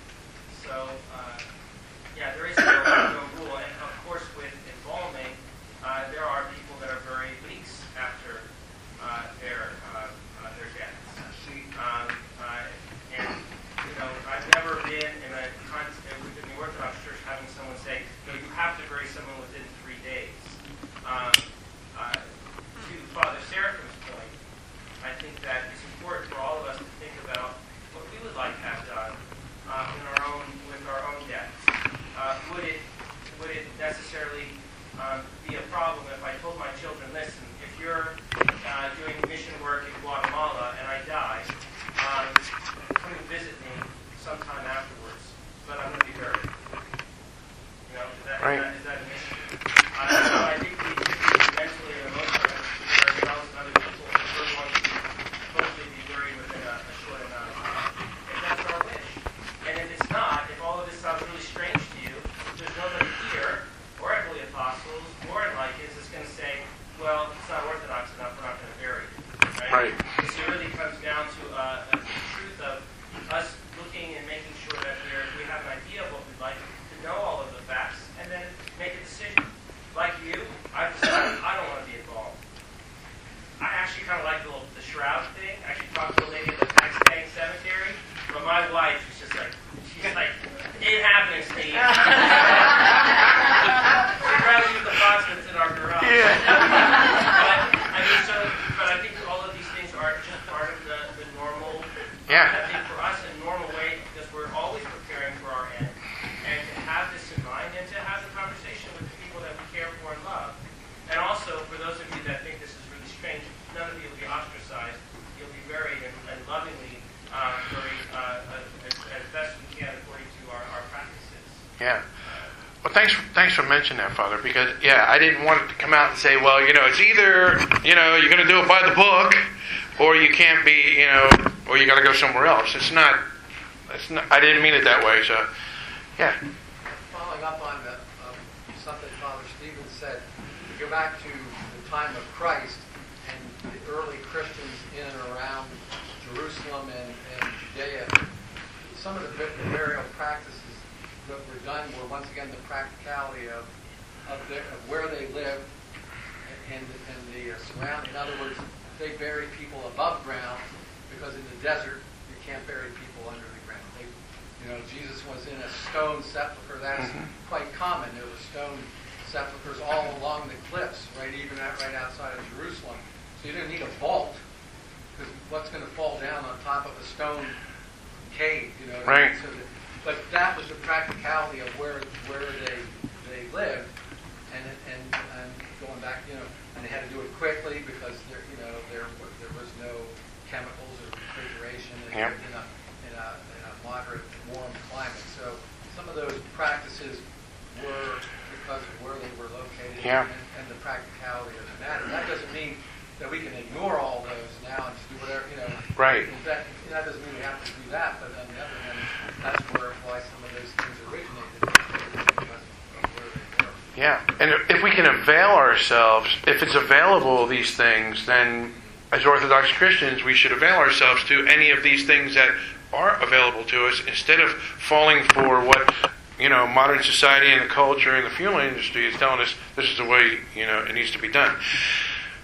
So uh, yeah, there is no, no rule, and of course with embalming, uh, there are people that are buried weeks after uh, their uh, uh, their deaths. Um, uh, and you know, I've never been in a context within the Orthodox Church having someone say, "No, you have to bury someone within three days." Um, uh, to Father Seraphim's point, I think that it's important for all of us to think about what we would like to have done uh, in our own with our own deaths. Uh, would it would it necessarily um, be a problem if I told my children, "Listen, if you're uh, doing mission work in Guatemala and I die, um, come and visit me sometime afterwards, but I'm going to be buried." You know, is that, Right. is that, is that an issue? Uh, so I think we we mentally and emotionally prepare ourselves and other people if we're going to hopefully be buried within a, a short amount of time, if that's our wish. And if it's not, if all of this sounds really strange to you, there's nobody here, or at Holy Apostles, or in Lycans, that's going to say, "Well, it's not Orthodox enough, we're not going to bury you." Right? Right. So it really comes down to uh, the truth of us looking and making sure that we're, we have an idea of what we'd like, to know all of the facts, and then make a decision. Like you, I've decided I don't want to be involved. I actually kind of like the, little, the shroud thing. I actually talked to a lady at the Pakistan cemetery, but my wife is just like, she's like, "It ain't happening, Steve." She'd rather use the box that's in our garage. Yeah. But, I mean, so, but I think all of these things are just part of the, the normal, Yeah. I think for us, a normal way, because we're always preparing for our end, and to have this in mind, and to have the conversation with the people that we care for and love. And also, for those of you that think this is really strange, none of you will be ostracized. You'll be buried and, and lovingly uh, buried uh, as, as best we can according to our, our practices. Yeah. Well, thanks. Thanks for mentioning that, Father. Because yeah, I didn't want it to come out and say, well, you know, it's either you know you're going to do it by the book, or you can't be, you know, or you got to go somewhere else. It's not. It's not. I didn't mean it that way. So, yeah. Following up on the, um, something Father Stephen said, we go back to the time of Christ and the early Christians in and around Jerusalem and, and Judea. Some of the burial practices that were done were once again the practicality of of, their, of where they lived and, and the uh, surrounding. In other words, they buried people above ground because in the desert you can't bury people under the ground. They, you know, Jesus was in a stone sepulcher. That's mm-hmm. quite common. There were stone sepulchers all along the cliffs, right, even out, right outside of Jerusalem. So you didn't need a vault because what's going to fall down on top of a stone cave, you know? Right. So that, but that was the practicality of where where they they lived, and and and going back, you know, and they had to do it quickly because there you know there there was no chemicals or refrigeration. They Yep. lived in a in a in a moderate warm climate. So some of those practices were because of where they were located Yeah. and, and the practicality of the matter. That doesn't mean that we can ignore all those now and just do whatever, you know. Right. That, that doesn't mean we have to do that, but on the other hand, that's where why some of those things originated because of where they were. Yeah, and if we can avail ourselves, if it's available, these things, then as Orthodox Christians, we should avail ourselves to any of these things that are available to us instead of falling for what, you know, modern society and the culture and the funeral industry is telling us this is the way, you know, it needs to be done.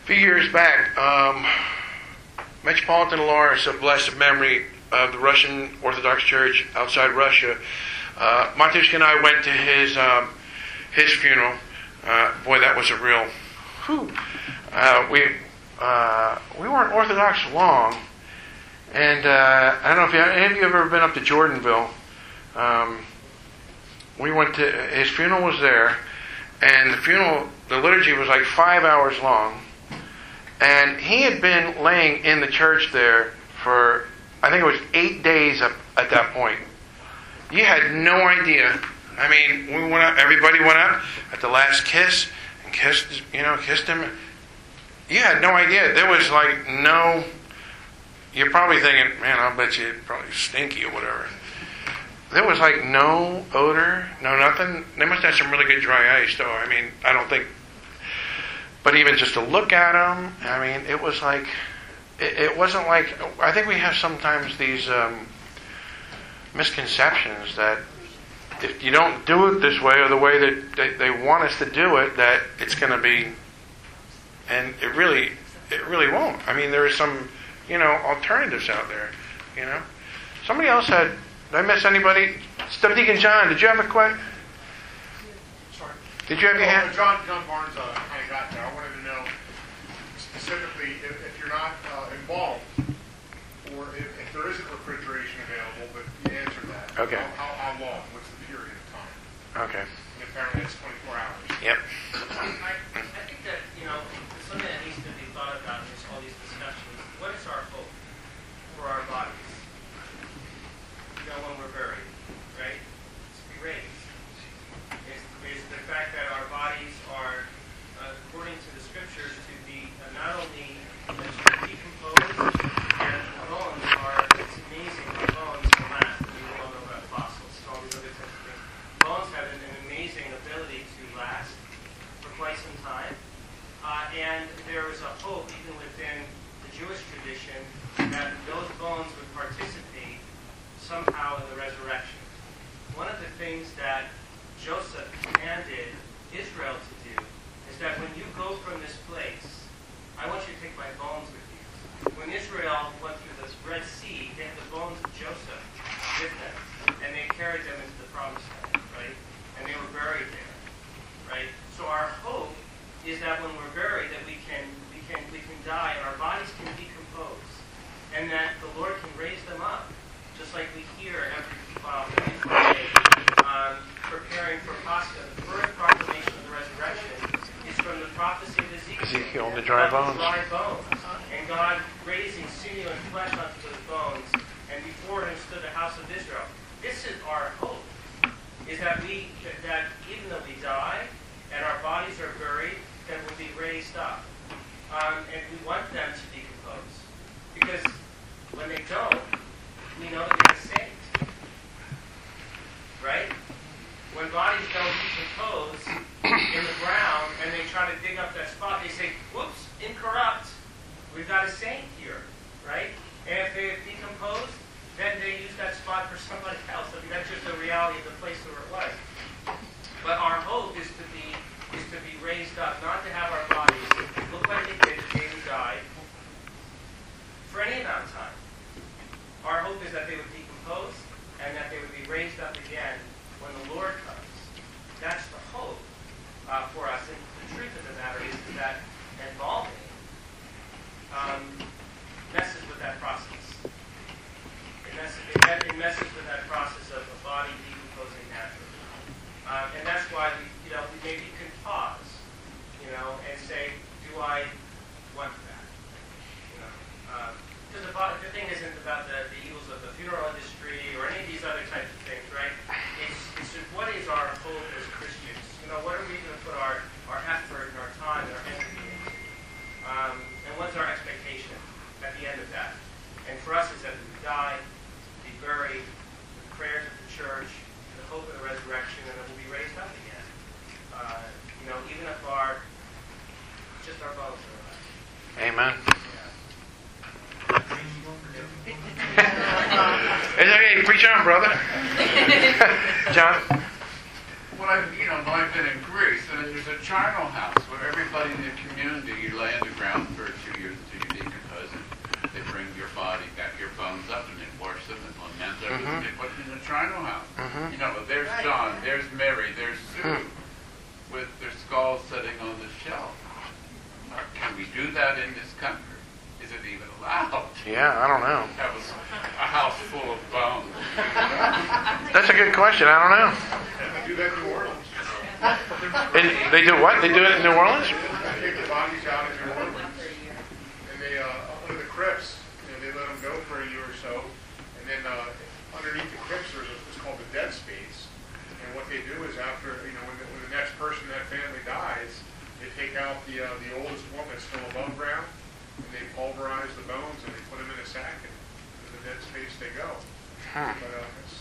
few years back, um, Metropolitan Lawrence of blessed memory of the Russian Orthodox Church outside Russia, uh, Matushka and I went to his um, his funeral. Uh, boy, that was a real. Whew. Uh, we uh, we weren't Orthodox long, and uh, I don't know if you, any of you have ever been up to Jordanville. Um, we went to his funeral was there, and the funeral, the liturgy was like five hours long, and he had been laying in the church there for I think it was eight days up at that point. You had no idea. I mean, we went up, everybody went up at the last kiss and kissed, you know, kissed him. You had no idea. There was like no. You're probably thinking, man, I'll bet you it's probably stinky or whatever. There was like no odor, no nothing. They must have some really good dry ice, though. I mean, I don't think. But even just to look at them, I mean, it was like. It, it wasn't like. I think we have sometimes these um, misconceptions that if you don't do it this way or the way that they, they want us to do it, that it's going to be. And it really, it really won't. I mean, there are some, you know, alternatives out there. You know, somebody else had. Did I miss anybody? Stepdeacon John, did you have a question? Sorry. Did you have your Well, hand? John, John Barnes uh, kind of got there. I wanted to know specifically if, if you're not uh, involved, or if, if there isn't refrigeration available, but you answered that. Okay. How, how, how long? What's the period of time? Okay. And apparently it's twenty-four hours. Yep. I, I think that, you know, something that needs to be thought about in this, all these discussions. What is our hope for our bodies? You know, when we're buried, right? It's to be raised. It's, it's the fact that our bodies are, uh, according to the scriptures, to be uh, not only uh, to decompose, and the bones are, it's amazing, the bones can last. We all know about fossils and all these other types of things. Bones have an, an amazing ability to last for quite some time. Uh, and there is a hope, even within the Jewish tradition, that those bones would participate somehow in the resurrection. One of the things that Joseph commanded Israel to do is that when you go from this place, I want you to take my bones with you. When Israel went through the Red Sea, they had the bones of Joseph with them, and they carried them into the Promised Land, right? And they were buried there, right? So our hope is that when we're buried, that we can we can we can die and our bodies can decompose, and that the Lord can raise them up. Just like we hear every uh, Friday, um, preparing for Pascha, the first proclamation of the resurrection is from the prophecy of Ezekiel. Ezekiel, the dry bones. The dry bones. And God raising sinew and flesh onto those bones, and before him stood the house of Israel. This is our hope, is that we, that, that even though we die, and our bodies are buried, that we'll be raised up. Um, and we want them to decompose. Because when they don't, we know that they're saint. Right? When bodies don't decompose in the ground and they try to dig up that spot, they say, whoops, incorrupt. We've got a saint here. Right? And if they decompose, then they use that spot for somebody else. I mean, that's just the reality of the place where it was. But our hope is to be is to be raised up, not to have our bodies look like they did the day we died for any amount of time. Our hope is that they would decompose and that they would be raised up again when the Lord comes. That's the hope uh, for us. And the truth of the matter is, is that embalming um, messes with that process. It messes, it, it messes with that process of the body decomposing naturally. Um, and that's why we, you know, we maybe can pause, you know, and say, do I want that? You know. Um, Because the, the thing isn't about the, the evils of the funeral industry or any of these other types of things, right? It's, it's just what is our hope as Christians? You know, what are we going to put our, our effort and our time and our energy into? Um, and what's our expectation at the end of that? And for us, it's that we die, be buried, the prayers of the church, the hope of the resurrection, and then we'll be raised up again. Uh, you know, even if our, just our bones are alive. Amen. It's okay, preach on, brother. John? When Well, I've, you know, I've been in Greece, and there's a charnel house where everybody in the community, you lay on the ground for a few years until you decompose it. They bring your body back, your bones up, and they wash them and lament them, Mm-hmm. and they put them in the charnel house. Mhm. You know, there's John, there's Mary, there's Sue, with their skulls sitting on the shelf. Uh, Can we do that in this country? Is it even allowed? Yeah, I don't know. Have a, a house full of bones. That's a good question. I don't know. They do that in New Orleans. And they do what? They do it in New Orleans? They take the bodies out of New Orleans, and they, uh, up under the crypts, you know, they let them go for a year or so, and then uh, underneath the crypts there's what's called the dead space. And what they do is after, you know, when the, when the next person in that family dies, they take out the uh, the oldest one that's still above ground, and they pulverize the bones and they put them in a sack, and to the dead space they go. Hmm. But uh, it's,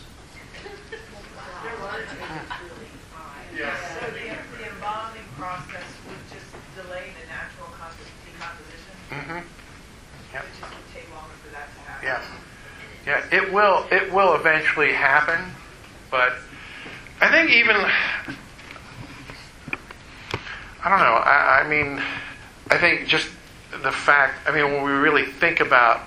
Yeah, so the, the embalming process would just delay the natural comp- decomposition. Mm-hmm. Yep. It just would take longer for that to happen. Yeah. Yeah, it will it will eventually happen, but I think even I don't know, I, I mean I think just the fact I mean when we really think about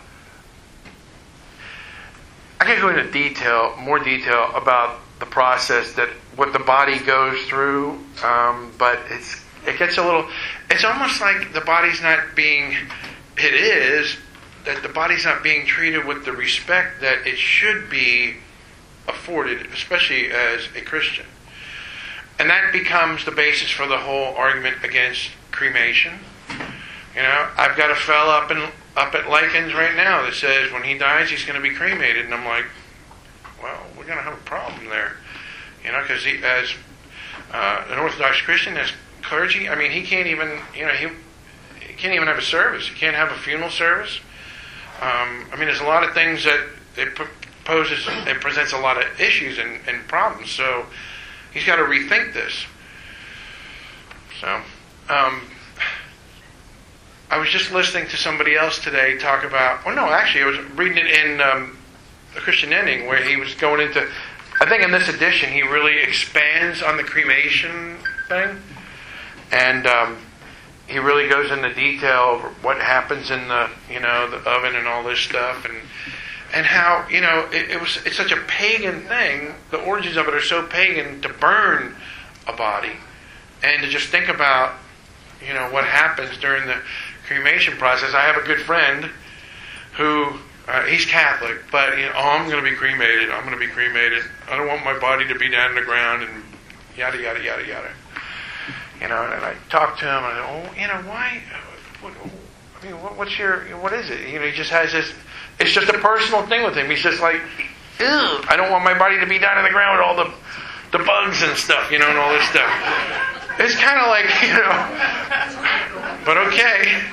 I could go into detail, more detail about the process that what the body goes through, um, but it's it gets a little. It's almost like the body's not being. It is that the body's not being treated with the respect that it should be afforded, especially as a Christian, and that becomes the basis for the whole argument against cremation. You know, I've got a fella up in up at Likens right now that says when he dies he's going to be cremated, and I'm like, well, we're going to have a problem there, you know, because as uh, an Orthodox Christian, as clergy, I mean, he can't even, you know, he, he can't even have a service. He can't have a funeral service. Um, I mean, there's a lot of things that it poses, it presents a lot of issues and, and problems. So he's got to rethink this. So. Um, I was just listening to somebody else today talk about, well, no, actually, I was reading it in um, A Christian Ending, where he was going into, I think in this edition, he really expands on the cremation thing. And um, he really goes into detail of what happens in the, you know, the oven and all this stuff. And and how, you know, it, it was it's such a pagan thing. The origins of it are so pagan to burn a body. And to just think about, you know, what happens during the cremation process. I have a good friend who uh, he's Catholic, but you know, oh, I'm going to be cremated. I'm going to be cremated. I don't want my body to be down in the ground and yada yada yada yada. You know, and I talked to him. And I said, oh, you know, why? What, I mean, what, what's your? What is it? You know, he just has this. It's just a personal thing with him. He's just like, ew, I don't want my body to be down in the ground with all the the bugs and stuff, you know, and all this stuff. It's kind of like, you know, but okay. I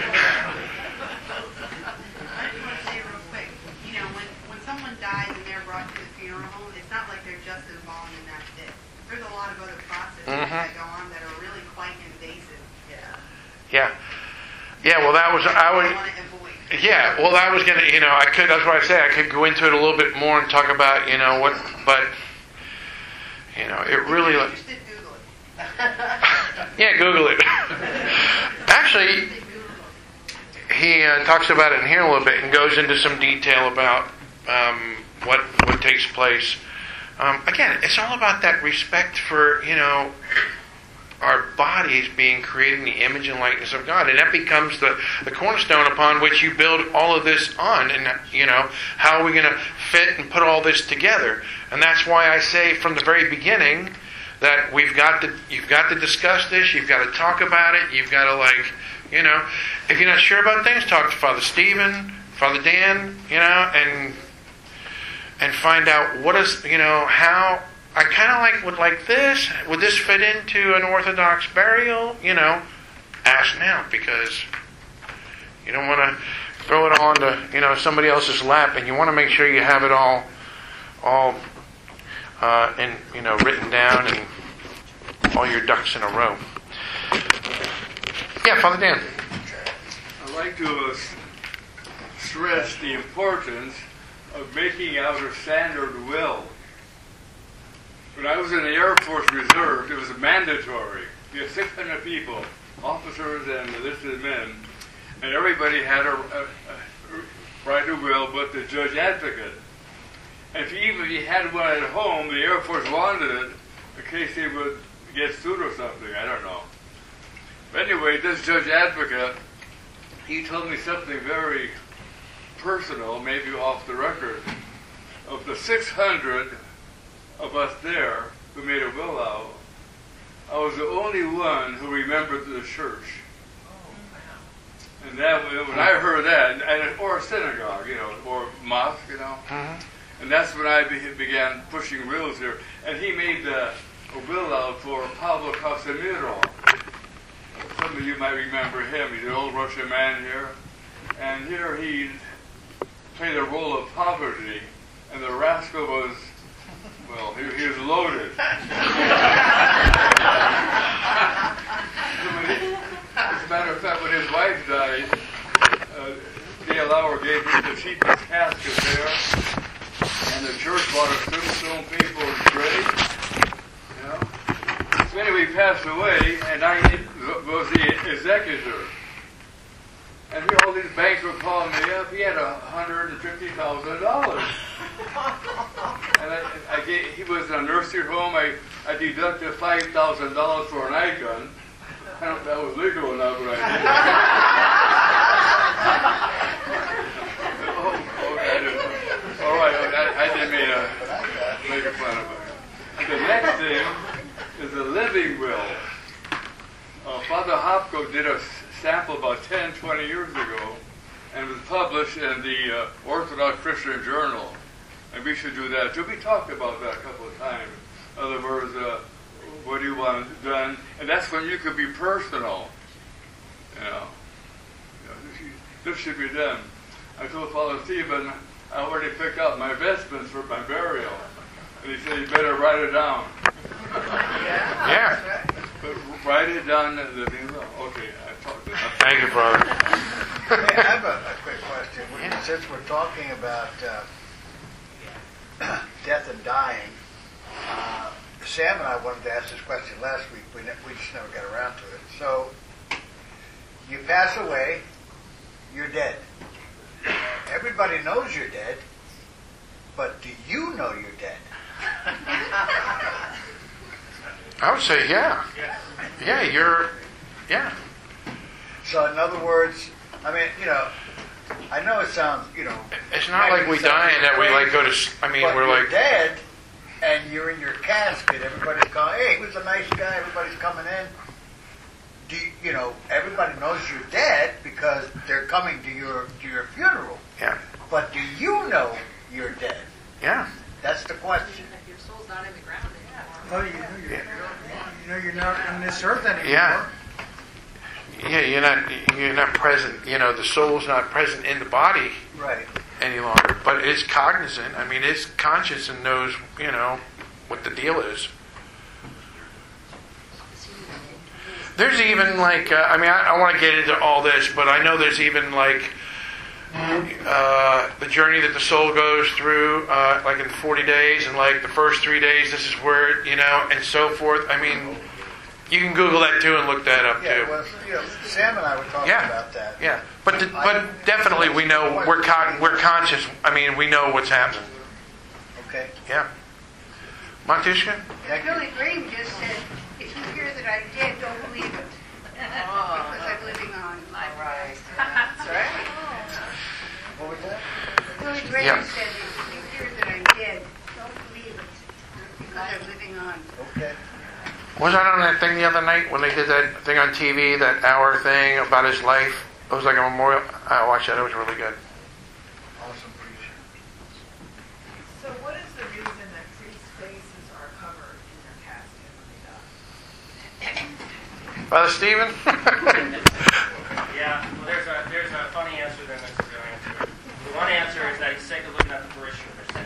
just want to say real quick, you know, when, when someone dies and they're brought to the funeral home, it's not like they're just embalmed and that's it. There's a lot of other processes Mhm. that go on that are really quite invasive. Yeah. Yeah. Yeah, well, that was, I would, want to avoid. yeah, well, I was going to, you know, I could, that's what I say, I could go into it a little bit more and talk about, you know, what, but, you know, it really, If you're interested, Google it. yeah, Google it. Actually, he uh, talks about it in here a little bit and goes into some detail about um, what what takes place. Um, again, it's all about that respect for, you know, our bodies being created in the image and likeness of God, and that becomes the, the cornerstone upon which you build all of this on. And you know, how are we going to fit and put all this together? And that's why I say from the very beginning that we've got to, you've got to discuss this, you've got to talk about it, you've got to, like, you know, if you're not sure about things, talk to Father Stephen, Father Dan, you know, and and find out what is, you know, how, I kind of like, would like this, would this fit into an Orthodox burial, you know, ask now, because you don't want to throw it on to, you know, somebody else's lap, and you want to make sure you have it all, all, uh, and, you know, written down and all your ducks in a row. Yeah, Father Dan. I'd like to uh, stress the importance of making out a standard will. when I was in the Air Force Reserve, it was mandatory. You had six hundred people, officers and enlisted men, and everybody had a, a, a right to will but the judge advocate. And if you, even if you had one at home, the Air Force wanted it in case they would get sued or something. I don't know. But anyway, this judge advocate, he told me something very personal, maybe off the record. Of the six hundred of us there who made a will out, I was the only one who remembered the church. And that, when I heard that, and, or a synagogue, you know, or mosque, you know, mm-hmm. and that's when I be, began pushing wills here. And he made uh, a will out for Pablo Casemiro. Some of you might remember him. He's an old Russian man here. And here he played a role of poverty, and the rascal was, well, he, he was loaded. As a matter of fact, when his wife died, uh, Dale Lauer gave him the cheapest casket there, and the church bought a tombstone paid for his grave. You know? So anyway, he passed away, and I was the executor. And here all these banks were calling me up. He had a hundred and fifty thousand dollars. And I, I gave, he was in a nursing home. I, I deducted five thousand dollars for an icon. I don't know if that was legal or not, but I did. oh, oh, I did. All right, I, I didn't mean to make fun of it. The next thing is a living will. Uh, Father Hopko did a sample about ten, twenty years ago, and was published in the uh, Orthodox Christian Journal. And we should do that too. We talked about that a couple of times. In other words, uh, what do you want done? And that's when you could be personal. You know, you know this, this should be done. I told Father Stephen, I already picked out my vestments for my burial. And he said, you better write it down. Yeah. yeah. But write it down in the thing. Okay, I talked to him. Thank you, brother. Hey, I have a, a quick question. Yeah. Since we're talking about uh, death and dying, uh, Sam and I wanted to ask this question last week. We, ne- we just never got around to it. So, you pass away, you're dead. Everybody knows you're dead, but do you know you're dead? I would say, yeah. Yeah, you're, yeah. So, in other words, I mean, you know, I know it sounds, you know... It's not like we die and that we, like, go to, I mean, but we're you're like... dead, and you're in your casket, everybody's going, hey, he was a nice guy, everybody's coming in. Do you, you know, everybody knows you're dead because they're coming to your to your funeral. Yeah. But do you know you're dead? Yeah. That's the question. Your soul's not in the ground anymore. Oh, you know you're, you know you're not on this earth anymore. Yeah. Yeah, you're not you're not present. You know, the soul's not present in the body right. any longer, but it's cognizant. I mean, it's conscious and knows, you know, what the deal is. There's even like, uh, I mean, I, I want to get into all this, but I know there's even like uh, the journey that the soul goes through, uh, like in forty days, and like the first three days, this is where, you know, and so forth. I mean, you can Google that too and look that up yeah, too. Well, you know, Sam and I were talking yeah. about that. Yeah, but the, but definitely we know we're con- we're conscious. I mean, we know what's happening. Okay. Yeah. Montushka? Billy Green just said, if you hear that I'm dead, don't believe it. Oh. Because I'm living on. All right. That's right. What was that? Billy Graham Yeah. said, if you hear that I'm dead, don't believe it. Because I'm living on. Okay. Was I on that thing the other night when they did that thing on T V, that hour thing about his life? It was like a memorial. I watched that. It was really good. Awesome preacher. So what is the reason that priests' faces are covered in their casket when they die? Father Stephen? Yeah, well, there's a there's a funny answer, then there's a real answer. The one answer is that he's sick of looking at the parishioners. That's,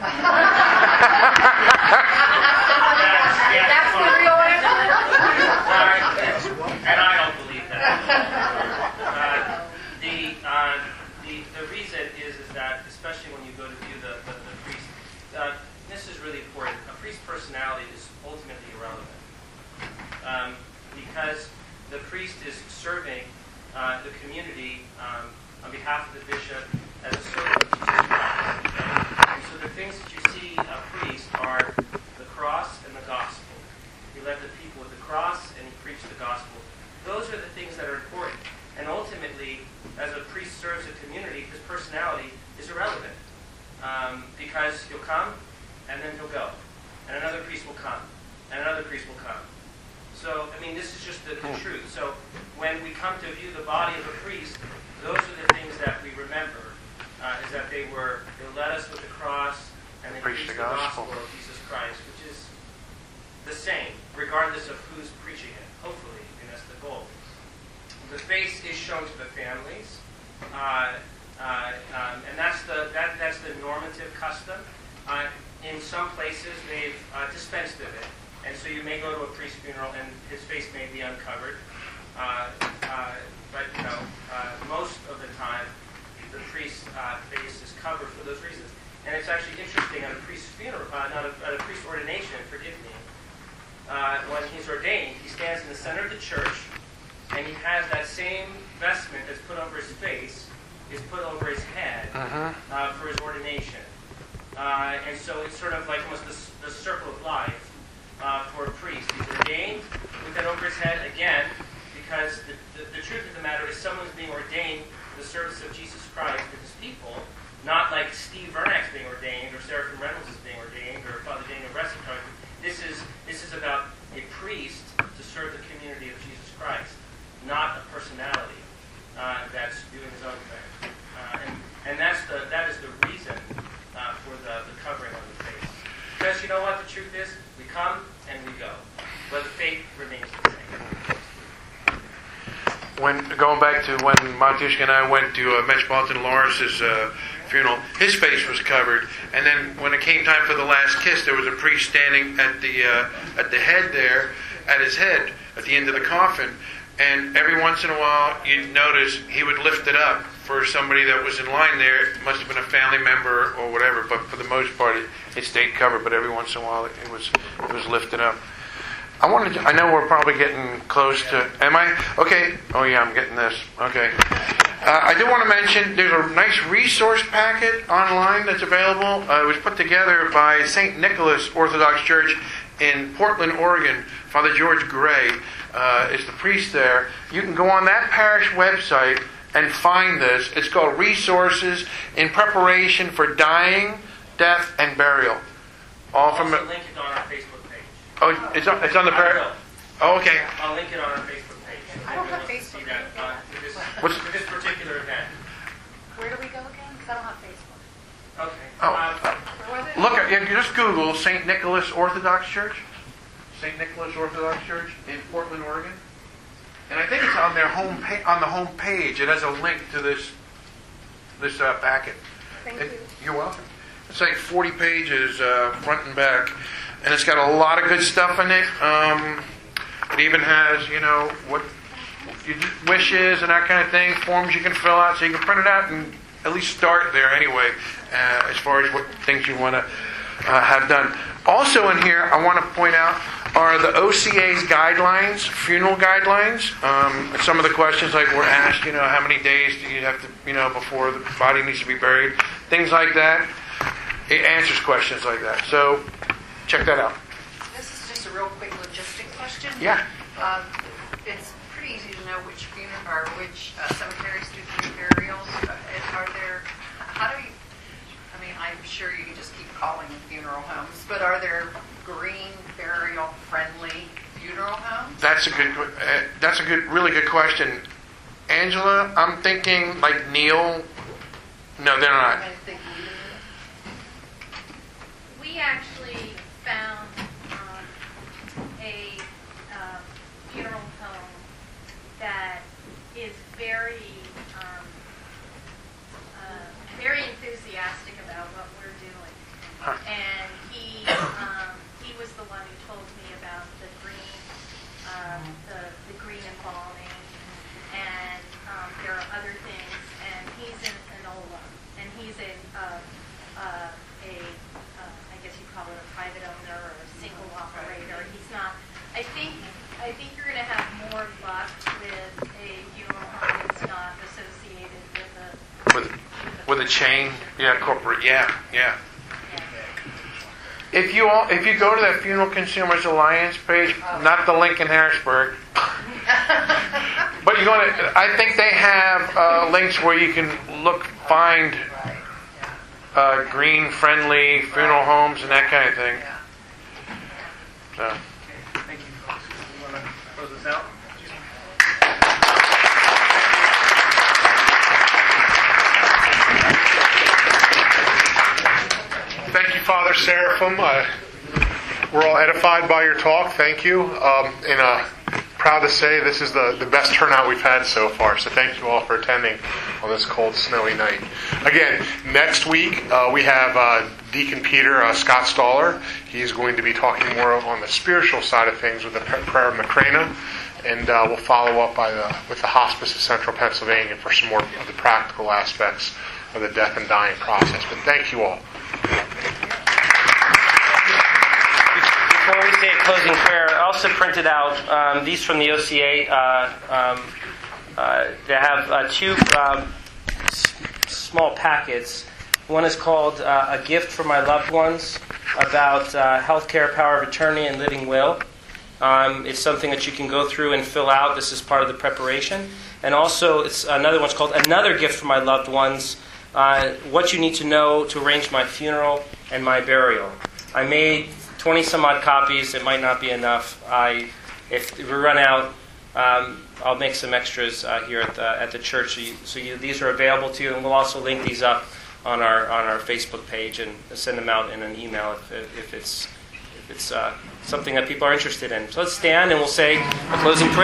yeah, That's the real answer? Sorry, and I don't believe that. Uh, the, uh, the the reason is is that, especially when you go to view the, the, the priest, uh, this is really important. A priest's personality is community um, on behalf of the bishop as a servant of Jesus Christ. Okay? And so the things that you see a priest are the cross and the gospel. He led the people with the cross and he preached the gospel. Those are the things that are important. And ultimately, as a priest serves a community, his personality is irrelevant. Um, because he'll come, and then he'll go. And another priest will come, and another priest will come. So, I mean, this is just the, the truth. So, when we come to view the body of a priest, those are the things that we remember, uh, is that they were, they led us with the cross, and they preached the gospel of Jesus Christ, which is the same, regardless of who's preaching it, hopefully, and that's the goal. The face is shown to the families, uh, uh, um, and that's the that that's the normative custom. Uh, in some places, they've uh, dispensed of it, and so you may go to a priest's funeral and his face may be uncovered. Uh, uh, but you know, uh, most of the time, the priest's uh, face is covered for those reasons. And it's actually interesting at a priest's funeral, uh, not a, at a priest's ordination. Forgive me. Uh, when he's ordained, he stands in the center of the church. And he has that same vestment that's put over his face, is put over his head uh-huh. uh, for his ordination. Uh, and so it's sort of like almost the, the circle of life uh, for a priest. He's ordained with that over his head again, because the, the, the truth of the matter is someone's being ordained for the service of Jesus Christ and his people, not like Steve Vernak's being ordained, or Seraphim Reynolds is being ordained, or Father Daniel Resicar. This is, this is about a priest to serve the community of Jesus Christ, not a personality uh, that's doing his own thing. Uh, and, and that's the, that is the reason uh, for the, the covering on the face. Because you know what the truth is? We come and we go. But the faith remains the same. When going back to when Matushka and I went to uh, Metropolitan Lawrence's uh, funeral, his face was covered, and then when it came time for the last kiss, there was a priest standing at the uh, at the head there, at his head, at the end of the coffin. And every once in a while, you'd notice he would lift it up for somebody that was in line there. It must have been a family member or whatever, but for the most part, it, it stayed covered. But every once in a while, it, it was it was lifted up. I wanted to, I know we're probably getting close to. Am I okay? Oh yeah, I'm getting this. Okay. Uh, I do want to mention there's a nice resource packet online that's available. Uh, it was put together by Saint Nicholas Orthodox Church in Portland, Oregon. Father George Gray uh, is the priest there. You can go on that parish website and find this. It's called Resources in Preparation for Dying, Death, and Burial. All from. Also link it on our Facebook page. Oh, it's on, it's on the parish. Oh, okay. I'll link it on our Facebook page. I don't have Facebook. That, uh, for, this, What's, for this particular event. Where do we go again? Because I don't have Facebook. Okay. Oh. Um, Look at, you can just Google Saint Nicholas Orthodox Church. Saint Nicholas Orthodox Church in Portland, Oregon. And I think it's on their home pa- on the home page. It has a link to this this uh, packet. Thank it, you. You're welcome. It's like forty pages, uh, front and back, and it's got a lot of good stuff in it. Um, it even has, you know, what your wishes and that kind of thing, forms you can fill out, so you can print it out and at least start there anyway, uh, as far as what things you want to uh, have done. Also in here, I want to point out are the O C A's guidelines, funeral guidelines. Um, some of the questions like were asked, you know, how many days do you have to, you know, before the body needs to be buried, things like that. It answers questions like that. So check that out. This is just a real quick logistic question. Yeah. Um, it's pretty easy to know which funeral or which uh, cemeteries do green burials. Uh, are there? How do you? I mean, I'm sure you can just keep calling them funeral homes, but are there green burial friendly funeral homes? That's a good. Uh, that's a good, really good question, Angela. I'm thinking like Neil. No, they're not. We actually found um, a uh, funeral home that is very, um, uh, very enthusiastic about what we're doing. Huh. And he, um, he was the one who told me about the green, um, the, the green embalming, and um, there are other things. And he's in Enola, and he's a uh, with a chain. Yeah, corporate. Yeah, yeah. If you all, if you go to that Funeral Consumers Alliance page, not the link in Harrisburg, but you want to. I think they have uh, links where you can look, find uh, green-friendly funeral homes and that kind of thing. So. Thank you, folks. You want to close this out? Thank you, Father Seraphim. Uh, we're all edified by your talk. Thank you. Um, and uh, proud to say this is the, the best turnout we've had so far. So thank you all for attending on this cold, snowy night. Again, next week uh, we have uh, Deacon Peter uh, Scott Staller. He's going to be talking more on the spiritual side of things with the prayer of Macrina. And uh, we'll follow up by the, with the Hospice of Central Pennsylvania for some more of the practical aspects of the death and dying process. But thank you all. Before we say a closing prayer, I also printed out um, these from the O C A. Uh, um, uh, they have uh, two um, s- small packets. One is called uh, A Gift for My Loved Ones, about uh, healthcare, power of attorney, and living will. Um, it's something that you can go through and fill out. This is part of the preparation. And also, it's another one's called Another Gift for My Loved Ones, uh, what you need to know to arrange my funeral and my burial. I made twenty some odd copies. It might not be enough. I, if we run out, um, I'll make some extras uh, here at the, at the church. So, you, so you, these are available to you, and we'll also link these up on our on our Facebook page and send them out in an email if, if it's if it's uh, something that people are interested in. So let's stand and we'll say a closing prayer.